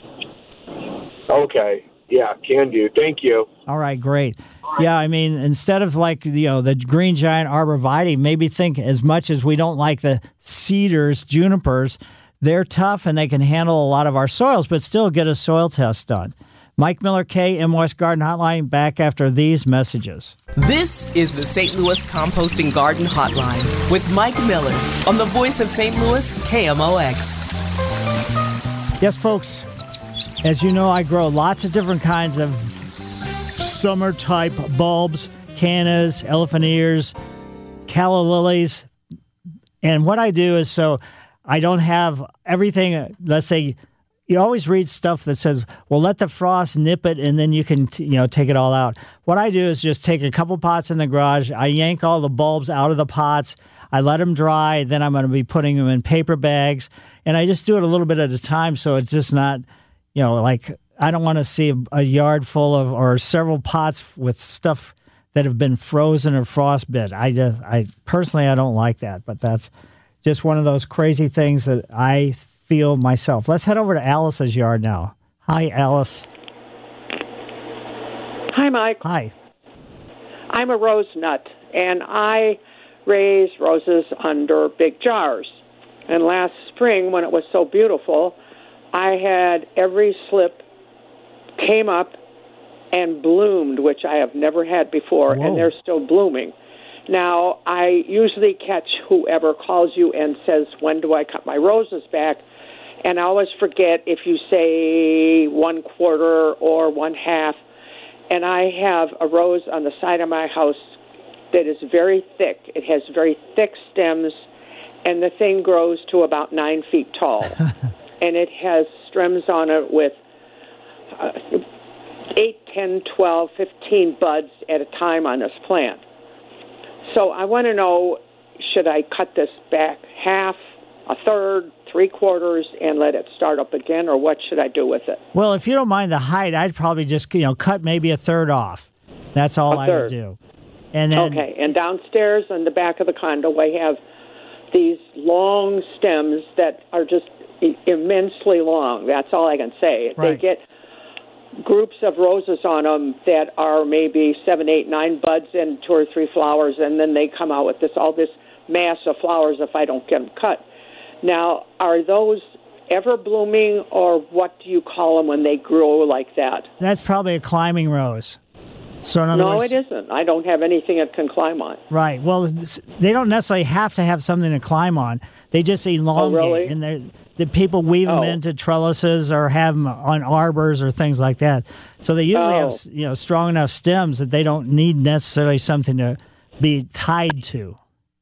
Speaker 8: Okay. Yeah, can do. Thank you.
Speaker 4: All right, great. Yeah, I mean, instead of like, you know, the green giant arborvitae, maybe think as much as we don't like the cedars, junipers, they're tough and they can handle a lot of our soils, but still get a soil test done. Mike Miller, K M West Garden Hotline, back after these messages.
Speaker 3: This is the Saint Louis Composting Garden Hotline with Mike Miller on the voice of Saint Louis, K M O X.
Speaker 4: Yes, folks. As you know, I grow lots of different kinds of summer-type bulbs, cannas, elephant ears, calla lilies. And what I do is so I don't have everything, let's say, you you always read stuff that says, well, let the frost nip it and then you can, you know, take it all out. What I do is just take a couple pots in the garage. I yank all the bulbs out of the pots. I let them dry. Then I'm going to be putting them in paper bags. And I just do it a little bit at a time so it's just not, you know, like I don't want to see a, a yard full of or several pots with stuff that have been frozen or frostbit. I just, I personally, I don't like that. But that's just one of those crazy things that I feel myself. Let's head over to Alice's yard now. Hi, Alice.
Speaker 9: Hi, Mike.
Speaker 4: Hi.
Speaker 9: I'm a rose nut, and I raise roses under big jars. And last spring, when it was so beautiful, I had every slip came up and bloomed, which I have never had before,
Speaker 10: Whoa.
Speaker 9: and they're still blooming. Now, I usually catch whoever calls you and says, when do I cut my roses back? And I always forget if you say one quarter or one half. And I have a rose on the side of my house that is very thick. It has very thick stems, and the thing grows to about nine feet tall. And it has stems on it with uh, eight, ten, twelve, fifteen buds at a time on this plant. So I want to know, should I cut this back half, a third, three quarters, and let it start up again, or what should I do with it?
Speaker 4: Well, if you don't mind the height, I'd probably just, you know, cut maybe a third off. That's all
Speaker 9: A
Speaker 4: I
Speaker 9: third.
Speaker 4: would do. And then,
Speaker 9: okay, and downstairs in the back of the condo, I have these long stems that are just i- immensely long. That's all I can say. They
Speaker 4: Right.
Speaker 9: get groups of roses on them that are maybe seven, eight, nine buds and two or three flowers, and then they come out with this all this mass of flowers if I don't get them cut. Now, are those ever blooming, or what do you call them when they grow like that?
Speaker 4: that's probably a climbing rose. So in other
Speaker 9: No,
Speaker 4: words,
Speaker 9: it isn't. I don't have anything it can climb on.
Speaker 4: right. Well, this- they don't necessarily have to have something to climb on. They just elongate,
Speaker 9: really?
Speaker 4: and they're, the people weave them
Speaker 9: Oh.
Speaker 4: into trellises or have them on arbors or things like that. So they usually
Speaker 9: Oh.
Speaker 4: have, you know, strong enough stems that they don't need necessarily something to be tied to.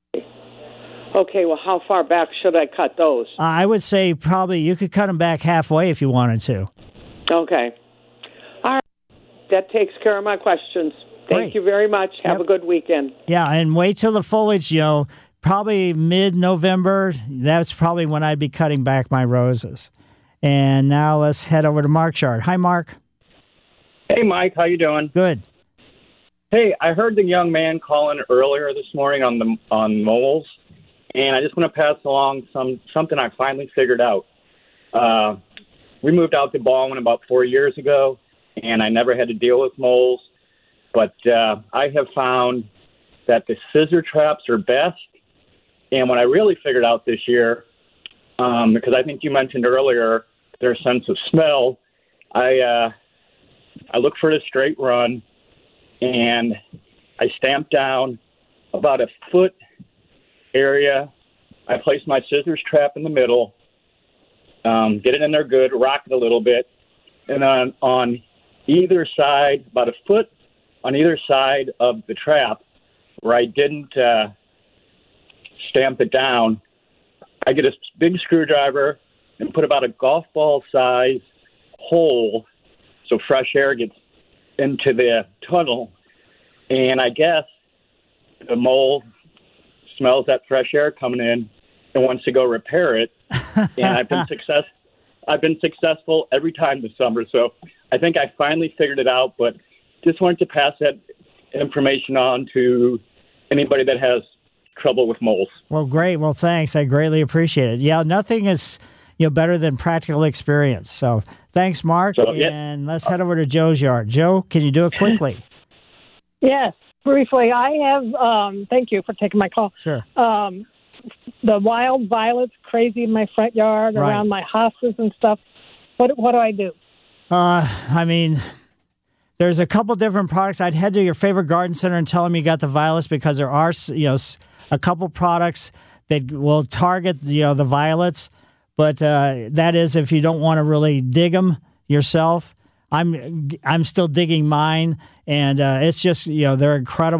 Speaker 9: Okay, well, how far back should I cut those?
Speaker 4: Uh, I would say probably you could cut them back halfway if you wanted to.
Speaker 9: Okay. All right. That takes care of my questions. Thank
Speaker 4: Great.
Speaker 9: you very much. Have
Speaker 4: Yep.
Speaker 9: a good weekend.
Speaker 4: Yeah, and wait till the foliage, you know, probably mid-November. That's probably when I'd be cutting back my roses. And now let's head over to Mark's yard. Hi, Mark.
Speaker 10: Hey, Mike, how you doing?
Speaker 4: Good.
Speaker 10: Hey, I heard the young man calling earlier this morning on the on moles, and I just want to pass along some something I finally figured out. Uh, we moved out to Baldwin about four years ago, and I never had to deal with moles. But uh, I have found that the scissor traps are best. And what I really figured out this year, um, because I think you mentioned earlier their sense of smell, I uh, I look for the straight run, and I stamp down about a foot area. I place my scissors trap in the middle, um, get it in there good, rock it a little bit, and then on either side, about a foot on either side of the trap, where I didn't uh, stamp it down, I get a big screwdriver and put about a golf ball size hole so fresh air gets into the tunnel. And I guess the mole smells that fresh air coming in and wants to go repair it. And I've been success. I've been successful every time this summer. So I think I finally figured it out. But just wanted to pass that information on to anybody that has trouble with moles.
Speaker 4: Well, great. Well, thanks. I greatly appreciate it. Yeah, nothing is, you know, better than practical experience. So thanks, Mark.
Speaker 10: So, yeah.
Speaker 4: And let's head over to Joe's yard. Joe, can you do it quickly?
Speaker 23: Yes, briefly. I have, um, thank you for taking my call.
Speaker 4: Sure.
Speaker 23: Um, the wild violets crazy in my front yard,
Speaker 4: Right.
Speaker 23: around my hostas and stuff. What what do I do?
Speaker 4: Uh, I mean, there's a couple different products. I'd head to your favorite garden center and tell them you got the violets, because there are, you know, a couple products that will target, you know, the violets. But uh, that is if you don't want to really dig them yourself. I'm I'm still digging mine, and uh, it's just, you know, they're incredible.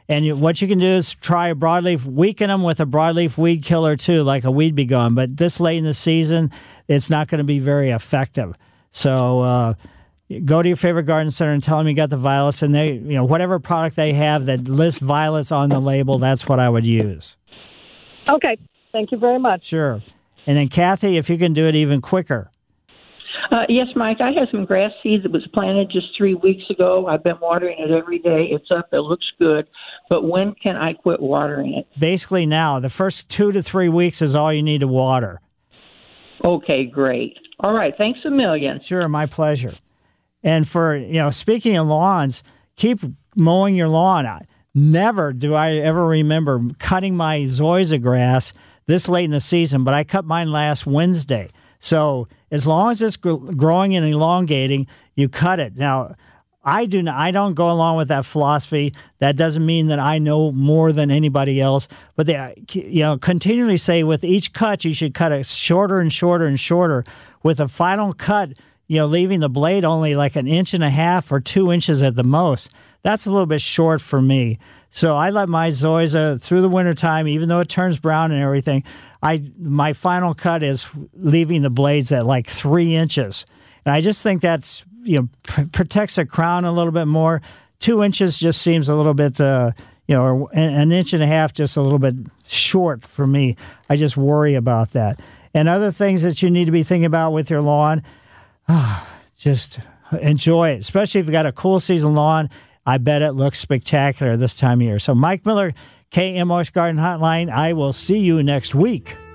Speaker 4: And you, what you can do is try a broadleaf, weaken them with a broadleaf weed killer too, like a Weed B Gone. But this late in the season, it's not going to be very effective. So uh, go to your favorite garden center and tell them you got the violets, and they, you know, whatever product they have that lists violets on the label, that's what I would use.
Speaker 23: Okay. Thank you very much.
Speaker 4: Sure. And then Kathy, if you can do it even quicker.
Speaker 11: Uh, yes, Mike, I have some grass seeds that was planted just three weeks ago. I've been watering it every day. It's up. It looks good. But when can I quit watering it?
Speaker 4: Basically now. The first two to three weeks is all you need to water.
Speaker 11: Okay, great. All right. Thanks a million.
Speaker 4: Sure, my pleasure. And for, you know, speaking of lawns, keep mowing your lawn. Never do I ever remember cutting my zoysia grass this late in the season, but I cut mine last Wednesday. So as long as it's growing and elongating, you cut it. Now, I do not, I don't go along with that philosophy. That doesn't mean that I know more than anybody else. But they, you know, continually say with each cut, you should cut it shorter and shorter and shorter. With a final cut, you know, leaving the blade only like an inch and a half or two inches at the most. That's a little bit short for me. So I let my zoysia through the wintertime, even though it turns brown and everything, I my final cut is leaving the blades at like three inches. And I just think that's, you know, pr- protects the crown a little bit more. Two inches just seems a little bit, uh, you know, or an, an inch and a half just a little bit short for me. I just worry about that. And other things that you need to be thinking about with your lawn, oh, just enjoy it, especially if you've got a cool season lawn. I bet it looks spectacular this time of year. So Mike Miller, K M O S Garden Hotline. I will see you next week.